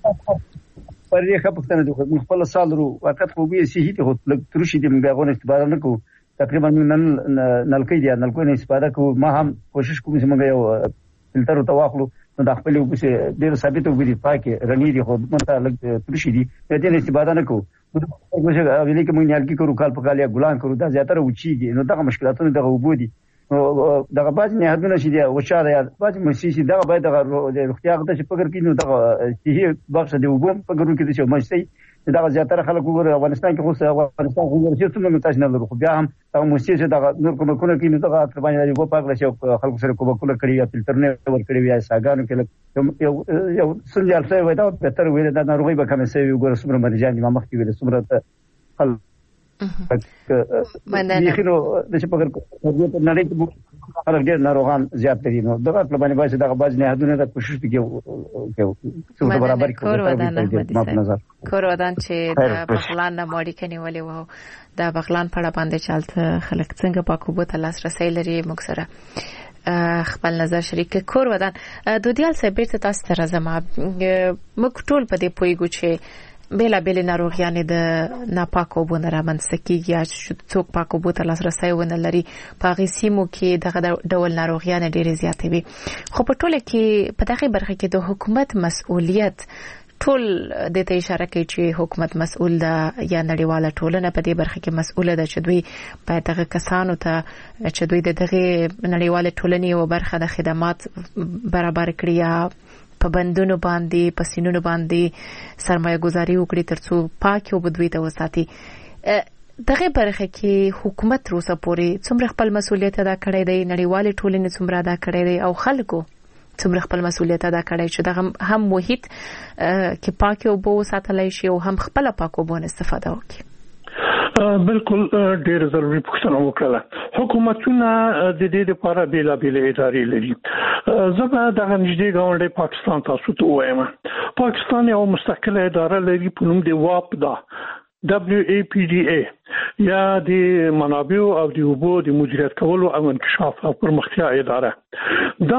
پرې خپل د خپل سال ورو وخت خو به صحیح ته ترشي دي موږ غوښنه استفاده نه کوو تقریبا نن نلکې دي نلکو نه استفاده کوو ما هم کوشش کوم چې موږ یو فلټر ته واخلو نو د خپل وبسه ډیر ثابت وګړي پاکي رنی دي خو مونږ لږ ترشي دي دې نه استفاده نه کوو وګورئ اوبې کې موږ نیالګي کوو کال په کال یا ګلان کوو دا زیاتره وچیږي نو دا مشکلاتونه دغه وبودي دغه باز نه هدونه شي دی وچاره یا باز مسیسي دغه باید دغه روغتیا غته چې پګر کې نو دغه صحیح بخښ دی وبم پګرو کې چې مشتي دا زیاتره خلک وګوري افغانستان کې خو افغانستان خو ورته څومره متاش نه لرو خو بیا هم هغه مسیسي دغه نور کوم کوم کې نو دغه تر باندې دی وو پاک شي خلکو سره کوم کوم کړی یا فلټر نه ور کړی یا ساګانو کې یو یو سنجال څه وای دا به تر ویل دا ناروغي به کوم څه وګوري څومره مریضان دي ما مخکې ویل څومره خل مننه خو د څه پګر په نړۍ کې خلک ډېر ناروغان زیات دي نو دغه په باندې باید دغه باز نه هدونه د کوشش وکړو چې برابر کړو کور ودان چې د بغلان نه ماړی کني ولې وو د بغلان په اړه باندې چالت خلک څنګه پاکو بوت لاسرسي لري موږ سره خپل نظر شریک کور ودان دودیال صاحب ته تاسو ته راځم موږ ټول په دې پویګو چې بلا بلا ناروغیان د ناپاکو بونه رامنځته کیږي چې څوک پاکو بوته لاسرسي ونه لري په هغه سیمو کې دغه ډول ناروغیان ډېرې زیاتې وي خو په ټوله کې په دغه برخه کې د حکومت مسؤلیت ټول د ته اشاره کوي چې حکومت مسؤل ده یا نړیواله ټولنه په دې برخه کې مسؤله ده چې دوی په دغه کسانو ته چې دوی د دغه نړیواله ټولنې او برخه د خدمات برابر کړي یا په بندونو باندې په سینونو باندې سرمایه گذاري وکړي ترڅو پاک او بدوي ته وساتي دغه برخه کې حکومت روسه پوري څومره خپل مسؤلیت ادا کړی دی نړیواله ټولنې څومره ادا کړی دی او خلکو څومره خپل مسؤلیت ادا کړی چې دغه هم محیط کې پاک او بو ساتلای شي او هم خپل پاک او بو استفاده وکړي بالکل ډېر ضروري پوښتنه وکړه حکومتونه د دې لپاره بیلا بیل ادارې لري زبا د نږدې ګاونډي پاکستان تاسو ته وایم پاکستان یو مستقله اداره لري په نوم دی واپ دا دبليو اي پي ډي اي یا د منابع او د اوبو د مدیریت کولو او انکشاف او پرمختیا اداره. دا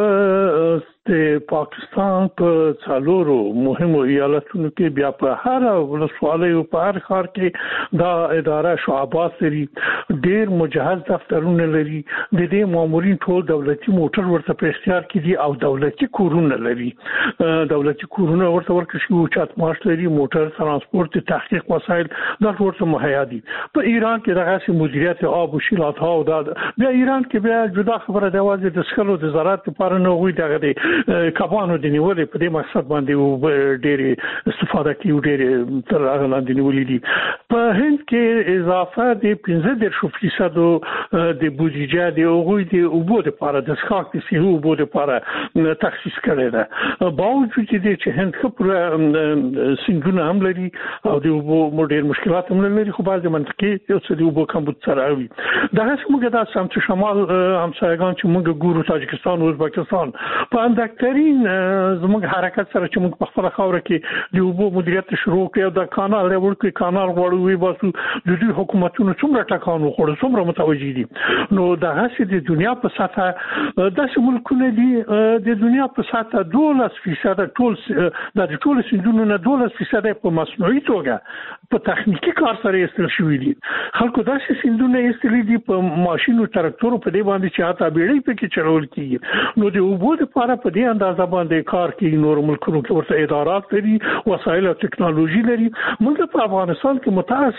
په د پاکستان په څلورو مهمو ایالتونو کې بیا په هر ولسوالۍ او په هر ښار کې دا اداره شعبات لري، ډېر مجهز دفترونه لري، د دې مامورین ټول دولتي موټر ورته په اختیار کې دي او دولتي کورونه لري. دولتي کورونه ورته ورکړل شوي، چت ماش لري، موټر ترانسپورت، تحقیق وسایل دا ورته مهیا دي. په ایران کې دغه مدیریت آب او شیلات ها او دا بیا ایران کې بیا جدا خبره دی، واځي د سکلو د زراعت لپاره نه وي دغه دی کبانو د نیولې په دې مقصد باندې ډېر استفاده کوي، ډېر تر هغه لاندې نیولې دي. په هند کې اضافه د پنځه دېرش فیصد د بودیجه د هغوی د اوبو لپاره د څښاک د صحي اوبو لپاره تخصیص کړی ده. باوجود دې چې هند ښه پوره سیندونه هم لري او د اوبو ډېر مشکلات هم لري، خو بعضې منطقې یو څه د اوبو کمبود سره وي. دغسې موږ دا سمت شمال همسایګان چې موږ ګورو، تاجکستان، ازبکستان، په اندکترین زموږ حرکت سره چې موږ په خپله خاوره کې د اوبو مدیریت شروع کړی او د کانال دی ورکړي کانال غواړو وی باسو، د دوی حکومتونو څومره ټکان وخوړل، څومره متوجه دي. نو دغسې د دنیا په سطحه داسې ملکونه دي د دنیا په سطحه دولس فیصد ټول د ټول سیندونو نه دولس فیصد په مصنوعي توګه په تخنیکی کار سره ایستل شوي دي. خلکو داسې سیندونه ایستلي دي په ماشینو تراکتورو په دې باندې چې حتی بیړۍ پکې چلول کېږي. نو د اوبو لپاره په دې اندازه باندې کار کوي. نور ملکونو کې ورته ادارات لري، وسایل او ټکنالوژي لري. موږ په افغانستان کې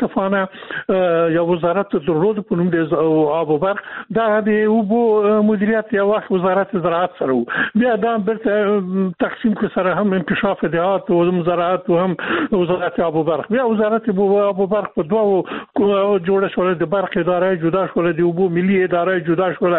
متاسفانه یو وزارت درلود په نوم د آب او برق، دا د اوبو مدیریت یو وخت وزارت زراعت سره و، بیا دا برته تقسیم کړ سره هم انکشاف زراعت او زراعت او هم وزارت آب او برق. بیا وزارت آب او برق په دوه جوړه شول، د برق اداره جدا شول، د اوبو ملي اداره جدا شول.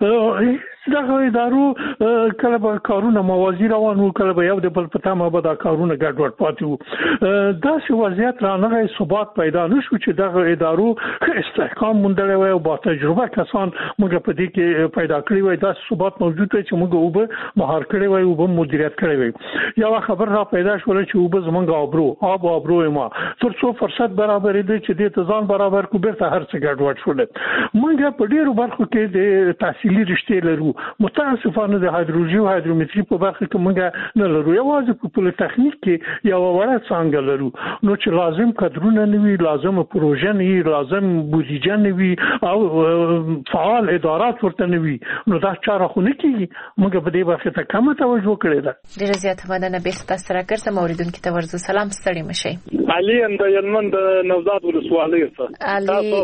دغه ادارو کله به کارونه موازی روان وو، کله به یو د بل په تمه به دا کارونه ګډوډ پاتې وو. داسې وضعیت رانغی، ثبات پیدا نشو چې دغه ادارو استحکام موندلی وای او با تجربه کسان موږ په دې کې پیدا کړی وای. داسې ثبات موجود وای چې موږ اوبه مهار کړی وای، اوبه مدیریت کړی وای. یو خبر را پیدا شول چې اوبه زمونږ آبرو آب او آبرو ما تر څو فرصت برابر دی چې دې ته ځان برابر کو، بیرته هر څه ګډوډ شول. موږ په ډیرو برخو کې د تحصیلي رشتې لرو، متاسفانه د هایدرولوژي او هایدرومتري په برخه کې موږ نه لرو. یوازې په پولیټیکنیک کې یو وړه څانګه لرو، نو چې لازم کادرونه نه وي، لازم پروژه نه وي، لازم بودیجه نه وي او فعال ادارات ورته نه وي، نو دا چاره خو نه کېږي. موږ په دې برخه ته کمه توجه کړې ده. ډېره زیاته مننه. بیخ تاسو سره ګرځم اوریدونکو ته ورزو سلام، ستړي مشئ. علي اند یلمن د نوزاد ولسوالۍ څخه علي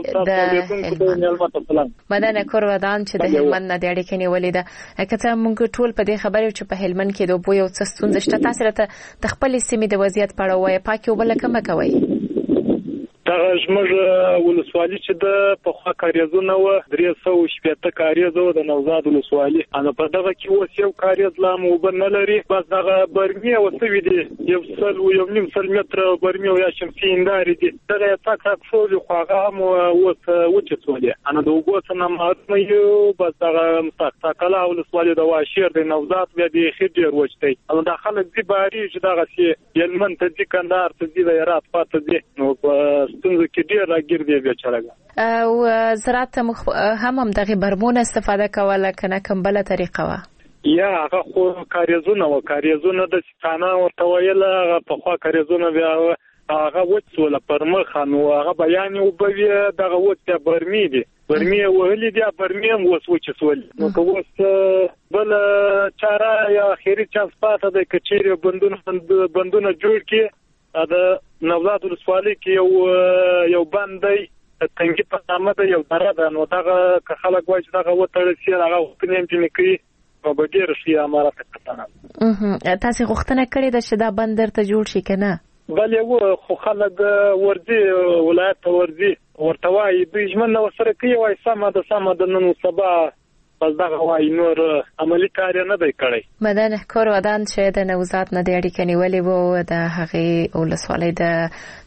د مننه کور ودان چې د هلمند نه د اړیکې نیولې ده. کته موږ ټول په دې خبرې چې په هلمند کې د بو یو څه ستونزه شته، تاسو راته د خپل سیمې د وضعیت په اړه وایي، پاکي وبله کومه کوي؟ دا زموږ ولسوالي چې د په خوا کاریزونه و درې سوه شپېته کاریز و د نوزاد ولسوالي، ان په دغه کې اوس یو کاریز لا مو نه لري، بس دغه برمي او څه وی دي یو سل او یو نیم سل متر برمي او یا شمسي انداري دي، دغه تاک تاک شو خو هغه مو اوس وچتولې. ان د وګوت نه ماته یو بس دغه مستقله ولسوالي د واشیر د نوزاد بیا د خډیر وچتي، ان د خلک دی باري چې دغه سي یلمن ته دي کندهار ته دي یارات پاتې دي، نو ستونزه کې ډیر راګیر دی بیچاره. او زراعت هم هم دغه برمون استفاده کوله کنه کوم بل طریقه وا؟ یا هغه خو کاریزونه و کاریزونه د ستانه ورته ویل، هغه په خوا کاریزونه بیا هغه وڅول پر مخ، نو هغه بیان او بوي دغه وڅ برمي دي، برمي وهلي دي، برمي هم وڅ وچول. نو کوس بل چاره یا خیری چانس پاته د کچېره بندونه بندونه جوړ کی دا نوزاد ولسوالۍ کې یو یو باندې تنګي په نامه ده، یو دره ده، نو دغه که خلک وایي چې دغه وتړل شي هغه غوښتنې هم چې کوي او به ډېر شي امارات کتنه. تاسو غوښتنه کړې ده چې دا بند درته جوړ شي که نه؟ بلې و خو خلک ورځي ولایت ته ورځي ورته وایي دوی ژمنه ورسره کوي، وایي سمه ده سمه ده، نن سبا پس دغه وایي نور عملي کار نه دی کړی. مدن کور ودان چې د نوزاد نه د اړیکې نیولې وو د هغې ولسوالۍ د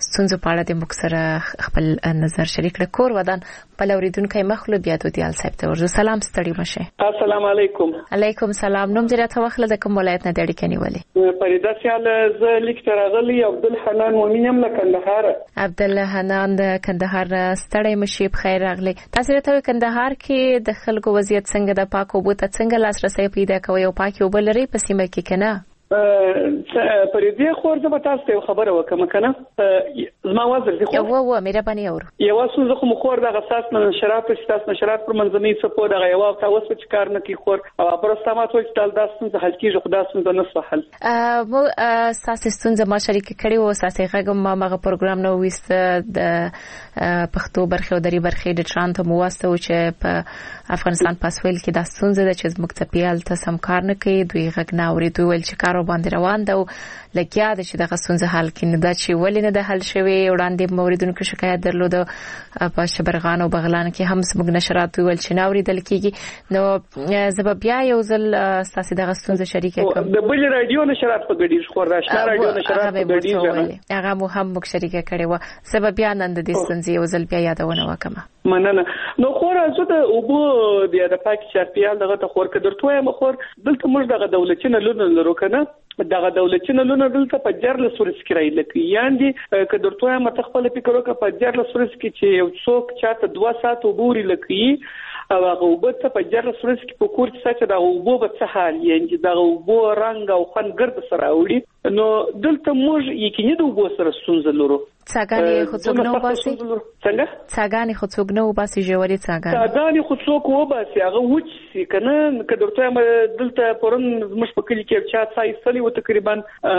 ستونزو په اړه د موږ سره خپل نظر شریک کړ. کور ودان په لوریدونکو مخلو بیا د دیال صاحب ته ورزو. سلام ستړي مشه. السلام علیکم. علیکم سلام. نوم دې راته واخله د کوم ولایت نه د اړیکې نیولې؟ فریده سیال ز لیک ترغلی عبدالحنان مومنیم له کندهار. عبدالحنان د کندهار ستړي مشه. بخیر راغلی. تاسو راته کندهار کې د خلکو وضعیت څنګه د پاکو اوبو ته څنګه لاسرسي پیدا کوي او پاکي اوبه لري په سیمه کې کنه؟ پرې خور زما تاسو ته خبره وکم کنه زما وزر دي خو یو و مهرباني اور یو څه خو مخور د غساس نه شراب په تاسو نشرات پر منځمي سپو د یو تاسو چې کار نه کی خور او پر استعمال وځ تل داسن حل کیږي خدا سن د نصف حل مو اساس ستونزه ما شریک کړي او اساس هغه ما مغه پروګرام نو وست د پښتو برخه او دری برخه د ترانت مو واسطه چې په افغانستان پاسویل کې د ستونزه د چې مکتپیال ته سم کار نه کوي دوی غږ نه اوري دوی ول چې کار باندې روان ده لکه دا چې دغه ستونزه حل کړي دا چې ولې نه د حل شوی وړاندې موریدونکو شکایت درلود په شبرغان او بغلان کې هم سمګ نشرات ویل چې ناوري دل کېږي نو زب بیا یو ځل تاسو دغه ستونزه شریک کوم د بل رادیو نشرات په ګډیش خور راشنا رادیو نشرات په ګډیش هغه مو هم مخ شریک کړي و سبب بیا نن د دې ستونزې یو ځل بیا یادونه وکم مننه نو خور زه د اوبو د پاک چارپیال دغه ته خور کډر توه مخور دلته موږ دغه دولتینه لونه لرو کنه دغه دولتینه لونه دلته په جرل سورس کې راځي لکه یاندې کډر توه مت خپل فکر وکړه په جرل سورس کې چې یو څوک چاته دوه ساعت وګوري لکه او هغه وبته په جرل سورس کې په کور کې ساته د اوبو په څه حال یې د اوبو رنگ او خوند ګرد سره وړي نو دلته موږ یقیني د اوبو سره ستونزه لرو څنګه خو څوک نو باسي څنګه څنګه خو څوک نو باسي جوړي څنګه څنګه خو څوک و باسي هغه وچ سي کنه کډرته م دلته پرون مش په کلی کې چا ځای سلی و تقریبا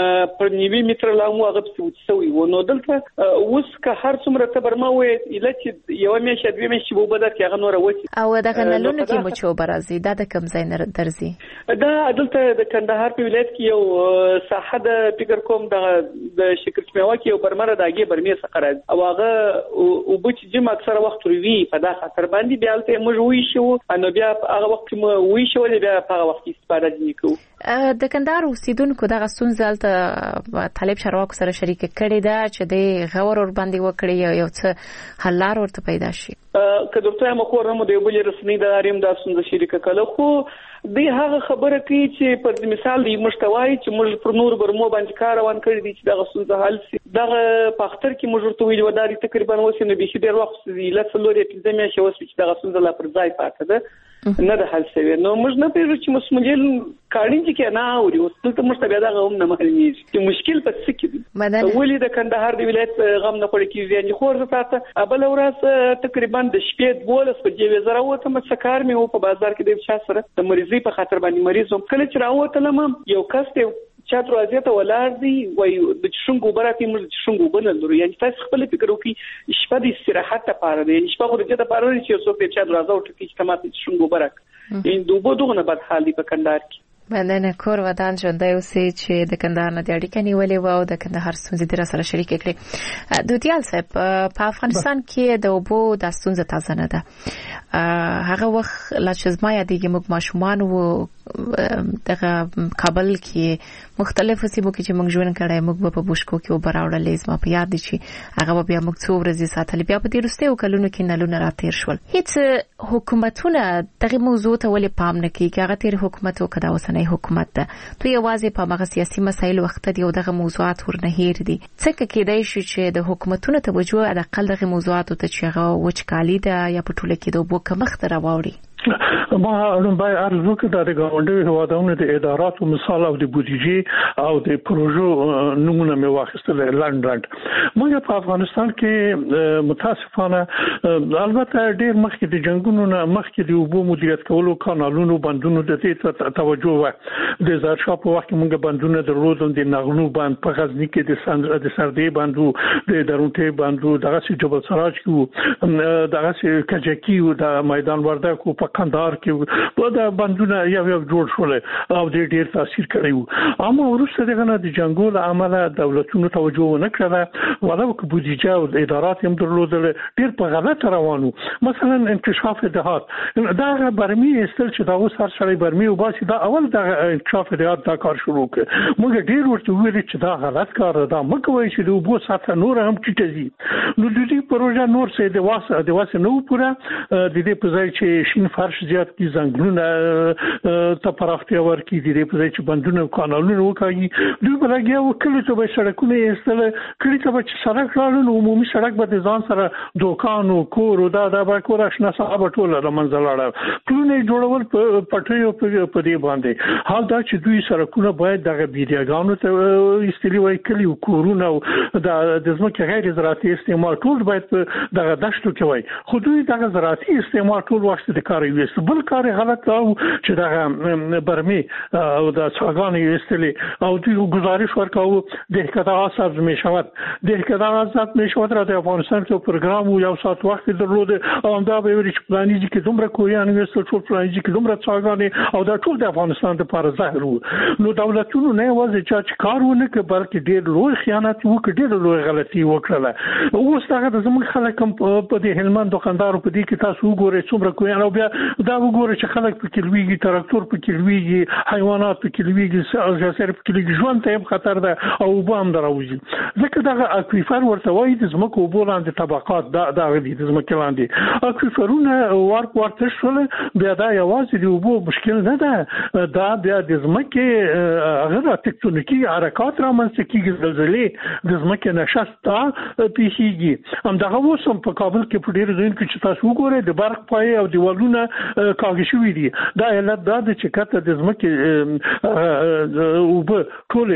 پر نیوي متر لا مو هغه وچ سوی و نو دلته اوس که هر څومره تبر ما وې اله چې یو میشه دوی میشه وو بده کې هغه نور وچ او دغه نلونه کې مو چو برازي دا د کم ځای نه درځي دا دلته د کندهار په ولایت کې یو ساحه د فکر کوم د د شکرچمیوا کې یو برمره داګه برمې څخه راځي او هغه او بچ جمع اکثر وخت وی په دا خاطر باندې بیا ته موږ وی شو نو بیا هغه وخت مو وی شو بیا په هغه وخت استفاده نکو د کندهار اوسیدونکو دغه ستونزه الته طالب شروعو سره شریک کړي دا چې د غور ور باندې وکړي یو څه حل لار ورته پیدا شي که درته مو خورم د یو بل رسمي د اریم د ستونزه شریک کړه خو د هغه خبره کوي چې پر مثال دی مشتوای چې موږ پر نور برمو باندې کار روان کړی دي چې دغه ستونزه حل شي دغه پاختر کې موږ ورته ویل وداري تقریبا وسنه به شي ډیر وخت دی لکه لوري چې زمي شي وس چې دغه ستونزه لا پر ځای پاتې ده نه د حل شوی نو موږ نه پیژو چې مسمجل کاڼي چې نه اوري او څه ته مشتبه دا غوم نه مخالني چې مشکل په څه کې دی ولې د کندهار د ولایت غم نه پړ کیږي یعنی خور زته ابل ورځ تقریبا د شپې دولس په جیوي زره وته مسکار مې او په بازار کې د چا سره د مریضي په خاطر باندې مریض هم کله چې راوته یو کس ته چا دروازه ته ولار دی وای د شونګو براتي موږ شونګو بنلو یعنی تاسو خپل فکر وکړئ شپه د استراحت لپاره دی شپه خو د دې لپاره چې څوک د چا دروازه وټکی چې تماته شونګو برک ان دوبو دغه نه بد حال دی په کندهار کې مننه کور ودان ژوندۍ اوسئ چې د کندهار نه د اړیکې نیولې و او د کندهار ستونزې در سره شریک کړې دوتیال صاحب په افغانستان کې د اوبو د ستونزې تازه نه ده هغه وخت لا چې زما یادېږي موږ ماشومان وو دغه کابل کې مختلفو سیمو کې چې موږ ژوند کړی موږ په بوشکو کې اوبه راوړلې زما په یاد دي چې هغه بیا موږ څو ورځې ساتلې بیا په دې وروستیو کلونو کې نلونه راتېر شول هیڅ حکومتونه دغه موضوع ته ولې پام نه کوي هغه تیر حکومت وکړه اوسنۍ حکومت ته تو یوازې په مغه سیاسي مسایل وخت دی او دغه موضوعات ورنه هیر دي څنګه کېدای شي چې د حکومتونو توجه د اقل دغه موضوعات ته چې هغه وچکالي ده یا په ټوله کې د وبو کمښت راوړي ما باید ارزو که در گاونده هواداران د ادارات و مثال او د بودجه او د پروژو نمونه می واخیستل لند لند ما په افغانستان کې متاسفانه البته ډیر مخکې د جنگونو نه مخکې د وبو مدیریت کولو کانالونو بندونو د دې توجه و د زرشا په وخت موږ بندونه درلودل د نغنو بند په غزنی کې د سند د سردې بندو د درونټي بندو دغه جبل سراج کې دغه کجکی او د میدان وردګ په کندهار کې په دا بندونه یو یو جوړ شول او د ډیر تاثیر کړی و اما ورسته دغه د جنگو له امله دولتونو توجه نه کړله ولو که بودیجه او ادارات هم درلودل ډیر په غلطه روانو مثلا انکشاف دهات دا برمی استل چې دا اوس هر سړی برمی وباسي دا اول د انکشاف دهات دا کار شروع کړ موږ ډیر ورته ویل چې دا غلط کار ده مکوئ چې د وبو ساته نور هم ټیټزي نو د دې پروژه نور څه د واسه د واسه نو پورا د دې په ځای چې شین فرش زیات کی زنګلونه ته پراختیا ورکړي د دې په ځای چې بندونه او کانالونه وکړي دوی بلګیا وکړي ته به سړکونه ایستل کړي ته چې سړک لاړل عمومي سړک به ځان سره دوکان او کور او دا د باکور آشنا صاحب ټول له منځ لاړه ټول جوړول پټیو په دې باندې حال دا چې دوی سړکونه باید دغه بیډیاګانو ته استلی وای کلی او کورونه د ځمکې غیر زراعتي استعمال ټول باید دغه دشتو کې وای خو دوی دغه زراعتي استعمال ټول وخت د کار ویست بل کار غلط او چې دغه برمي او د څاګانې استلی او دوی گزارش ورکاو د کډه آساب میشود د کډه آساب میشود را د افغانستان ته پروګرام یو ساعت وخت درلود او دا به ویل چې پلانیږي کې دومره کویان ویست ټول پلانیږي کې دومره څاګانې او دا ټول د افغانستان لپاره ظاهر وو نو دولتونو نه وځي چې کار ونه کوي بلکې ډېر لوی خیانت وکړي ډېر لوی غلطي وکړه اوس دا د زموږ خلک په دې هلمند دکاندارو په دې کې تاسو وګورئ څومره کویان او بیا دا وګورئ چې خلک په کې لویږي تراکتور په کې لویږي حیوانات په کې لویږي او ځکه په کې ژوند ته خطر ده او به هم دراوځي ځکه دا اکویفر ورته وایي د زمکو بولاندې طبقات دا دا غوډي د زمکو لاندې اکویفرونه ورک ورته شول بیا دا یوازې د وبو مشکل نه ده دا بیا د زمکو هغه تکتونیکی حرکات را منځ کېږي زلزلې د زمکو نشستا پیښیږي هم دا اوسم په کابل کې په ډیر ځین کې چې تاسو وګورئ د برق پای او دیوالونه کاږي شوې دي دا علت دا چې کته د زمکو او په ټول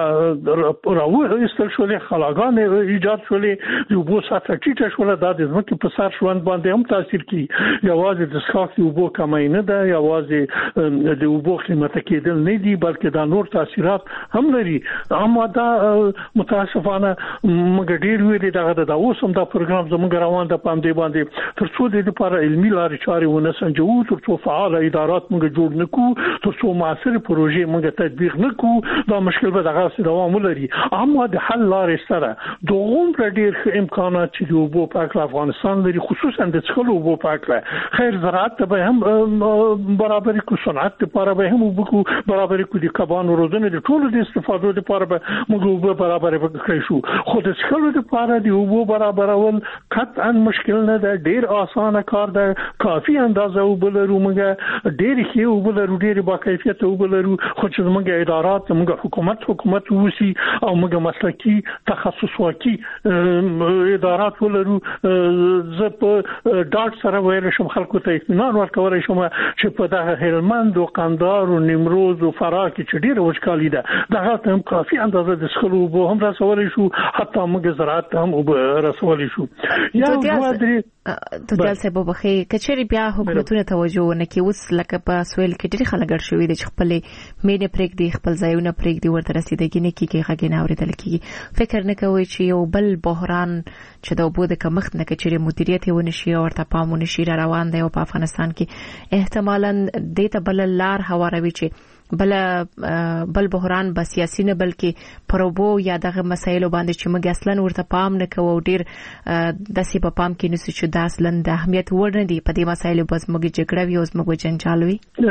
راو استل شولې خلاګان ایجاد شولې د وبو سطح ټیټه شوله دا د زمکو په سر شوند باندې هم تاثیر کوي یوازې د څښاک وبو کمای نه ده یوازې د وبو قیمته کېدل نه دي بلکې دا نور تاثیرات هم لري اما دا متاسفانه موږ ډیر ویلي دا د اوسم دا پروګرام زموږ روان ده پام دی باندې ترڅو د لپاره علمي لارې چارې ونه سنجو ترڅو فعال ادارات موږ جوړ نکو ترڅو معاصر پروژې موږ تطبیق نکو دا مشکل به دغه دوام لري اما د حل لارې سره دوه ډیر امکانات چې د وبو پاک افغانستان لري خصوصا د څخلو وبو پاک خیر زراعت به هم برابر کو صنعت لپاره به هم وبو برابر کو د کبانو روزنه د ټولو د استفادو لپاره به موږ به برابر کړی شو خو د څخلو لپاره د وبو برابرول قطعا مشکل نه ده ډیر اسانه کار ده کافي اندازه وبلرو موږ ډیر ښه وبلرو ډیر با کیفیت وبلرو خو چې موږ ادارات موږ حکومت حکومت وسی او موږ مسلکی تخصص واکي ادارات ولرو زه په ډاټ سره ویل شم خلکو ته اطمینان ورکول شم چې په دغه هلمند او قندهار او نیمروز او فراه کې چې ډیر وچکالي ده دغه هم کافي اندازه د څخلو وبو هم رسول شو حتی موږ زراعت هم رسول شو یا دوه د جلسه په بخي کچري بیا حکومتونه توجه نه کوي اوس لکه په سویل کې ډېر خلک شوي دي چې خپل مینه پرېګ دي خپل ځایونه پرېګ دي ورته رسیدګي نه کیږي غږ نه اوریدل کیږي فکر نه کوي چې یو بل بحران چې د وبو د کمښت نه کچري مدیریت ونشي او ورته پامونه شي روان دی او په افغانستان کې احتمالاً د ته بل لار هواروي چې بل بل بحران به سیاسي نه بلکې پروبو یا دغه مسایلو باندې چې موږ اصلا ورته پام نه کوو ډیر د سی په پام کې نسو چې د اصلا د اهمیت وړ نه دی په دې مسایلو بس موږ جګړه وي او موږ جنجال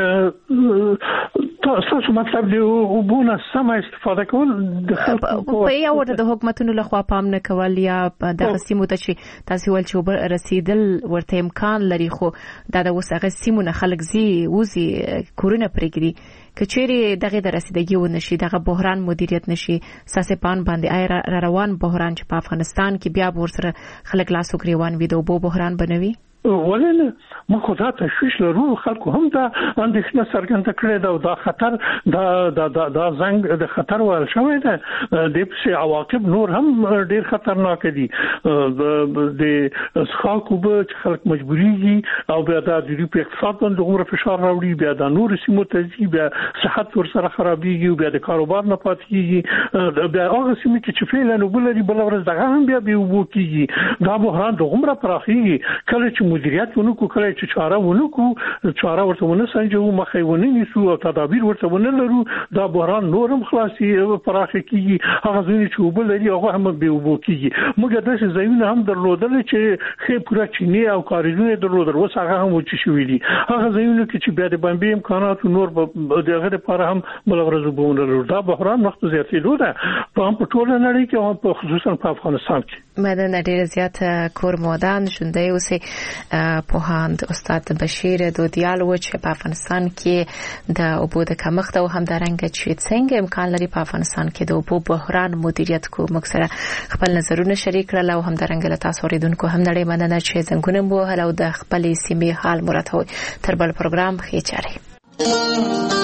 وي تاسو مطلب دی وبونه سم استفاده کول د خلکو په یو ورته د حکومتونو لخوا پام نه کول یا د سیمو ته چې تاسو ول چې رسیدل ورته امکان لري خو دا د وسغه سیمو نه خلک زی وزي کورونه پرېږدي کچېری دغه د رسیدګي و نشي دغه بحران مدیریت نشي ساسپان باندې آی روان بحران چې په افغانستان کې بیا ورسره خلک لاسو گریوان وي د وبو بحران بنوي ولله مخه دا تشویش لرو خلکو هم دا اندېښنه څرګنده کړې ده او دا خطر دا دا دا زنګ د خطر ور شوی ده د څه عواقب نور هم ډیر خطرناک دي د خلکو به خلک مجبوريږي او بیا د دې په اقتصاد باندې عمر فشار راوړي بیا د نور سیمو ته بیا صحت ور سره خرابيږي او بیا د کاروبار نه پاتېږي بیا هغه سیمه کې چې فعلا وبلري بل ورځ دغه هم بیا به وبو کیږي دا بحران د عمر پراخي کله چې مدیریت ونکو کله چې چاره ونکو چاره ورته ونه سنجو مخې ونه نیسو او تدابیر ورته ونه لرو دا بحران نورم خلاصي پراخه کیږي هغه ځینې چې وبل لري هغه هم به وبو کیږي موږ د څه ځایونه هم درلودل چې خې پورا چینی او کاریزونه درلودل وس هغه هم وچی شوې دي هغه ځایونه چې بیا د باندې امکانات نور دغه لپاره هم بلورزو بونه دا بحران وخت زیاتېدو ده په هم په ټول نړۍ کې او په خصوصا په افغانستان کې مدن ډیر زیات کور مودان شوندې اوسې په هاند استاد بشیر دودیال و چې په افغانستان کې د اوبو د کمښت او همدارنګه چې څنګه امکان لري په افغانستان کې د اوبو بحران مدیریت کو مکسره خپل نظرونه شریک کړل او همدارنګه له تاسو اوریدونکو هم نړۍ مننه چې څنګه مو هلو د خپل سیمې حال مراتوي تر بل پروګرام خې چاري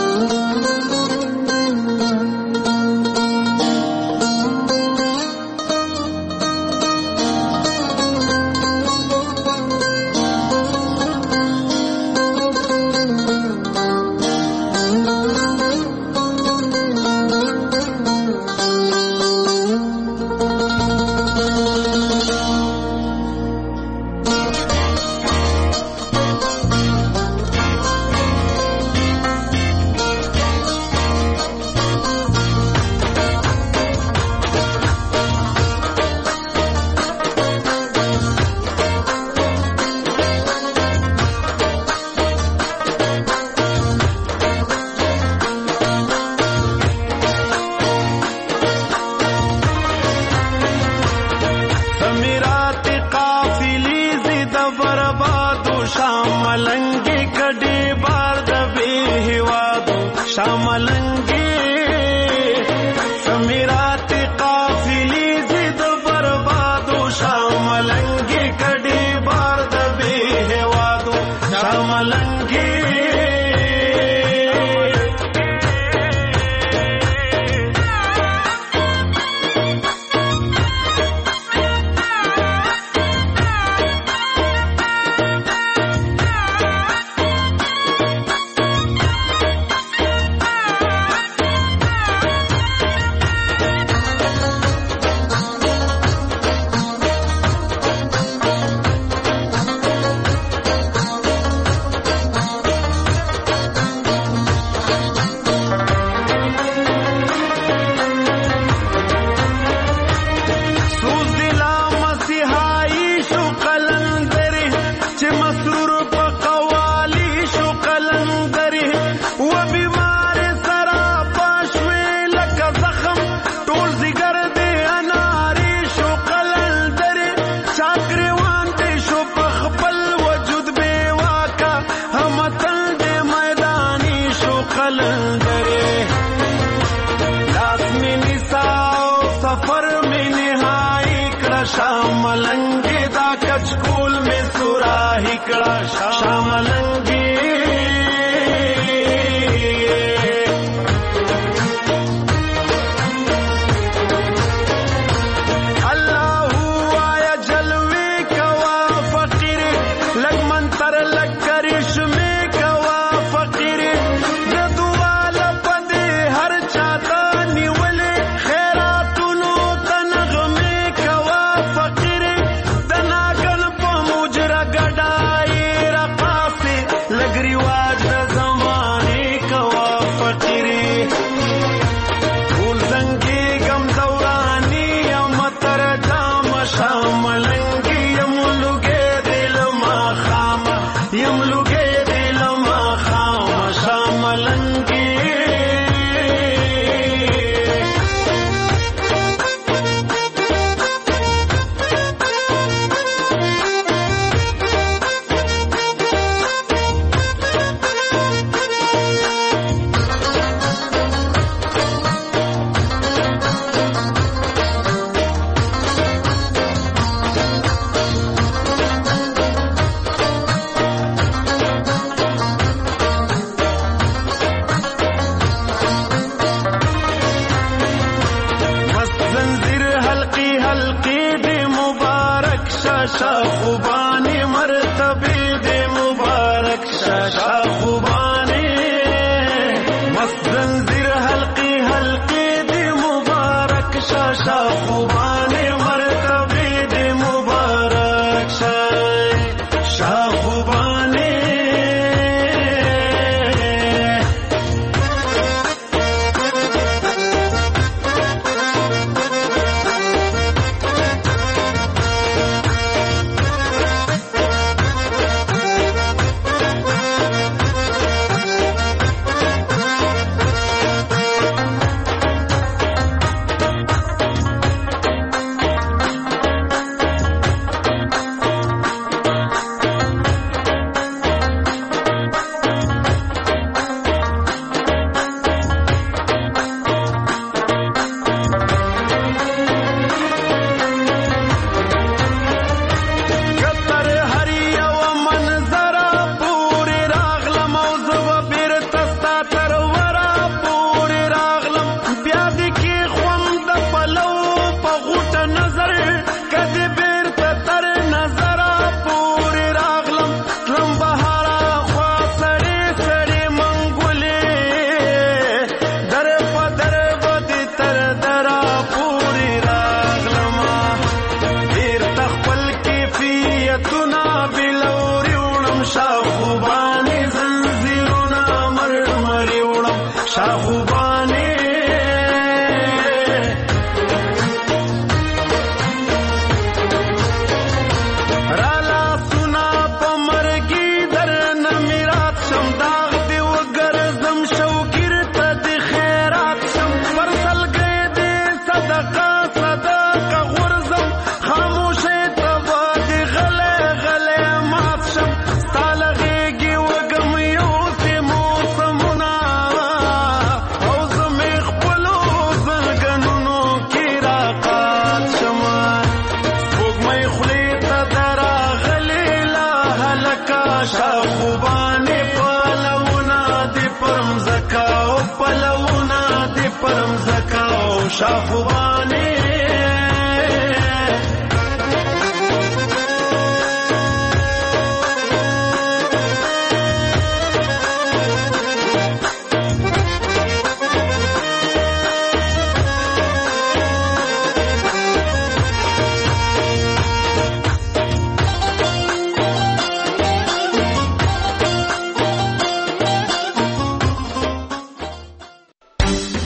شاخوبان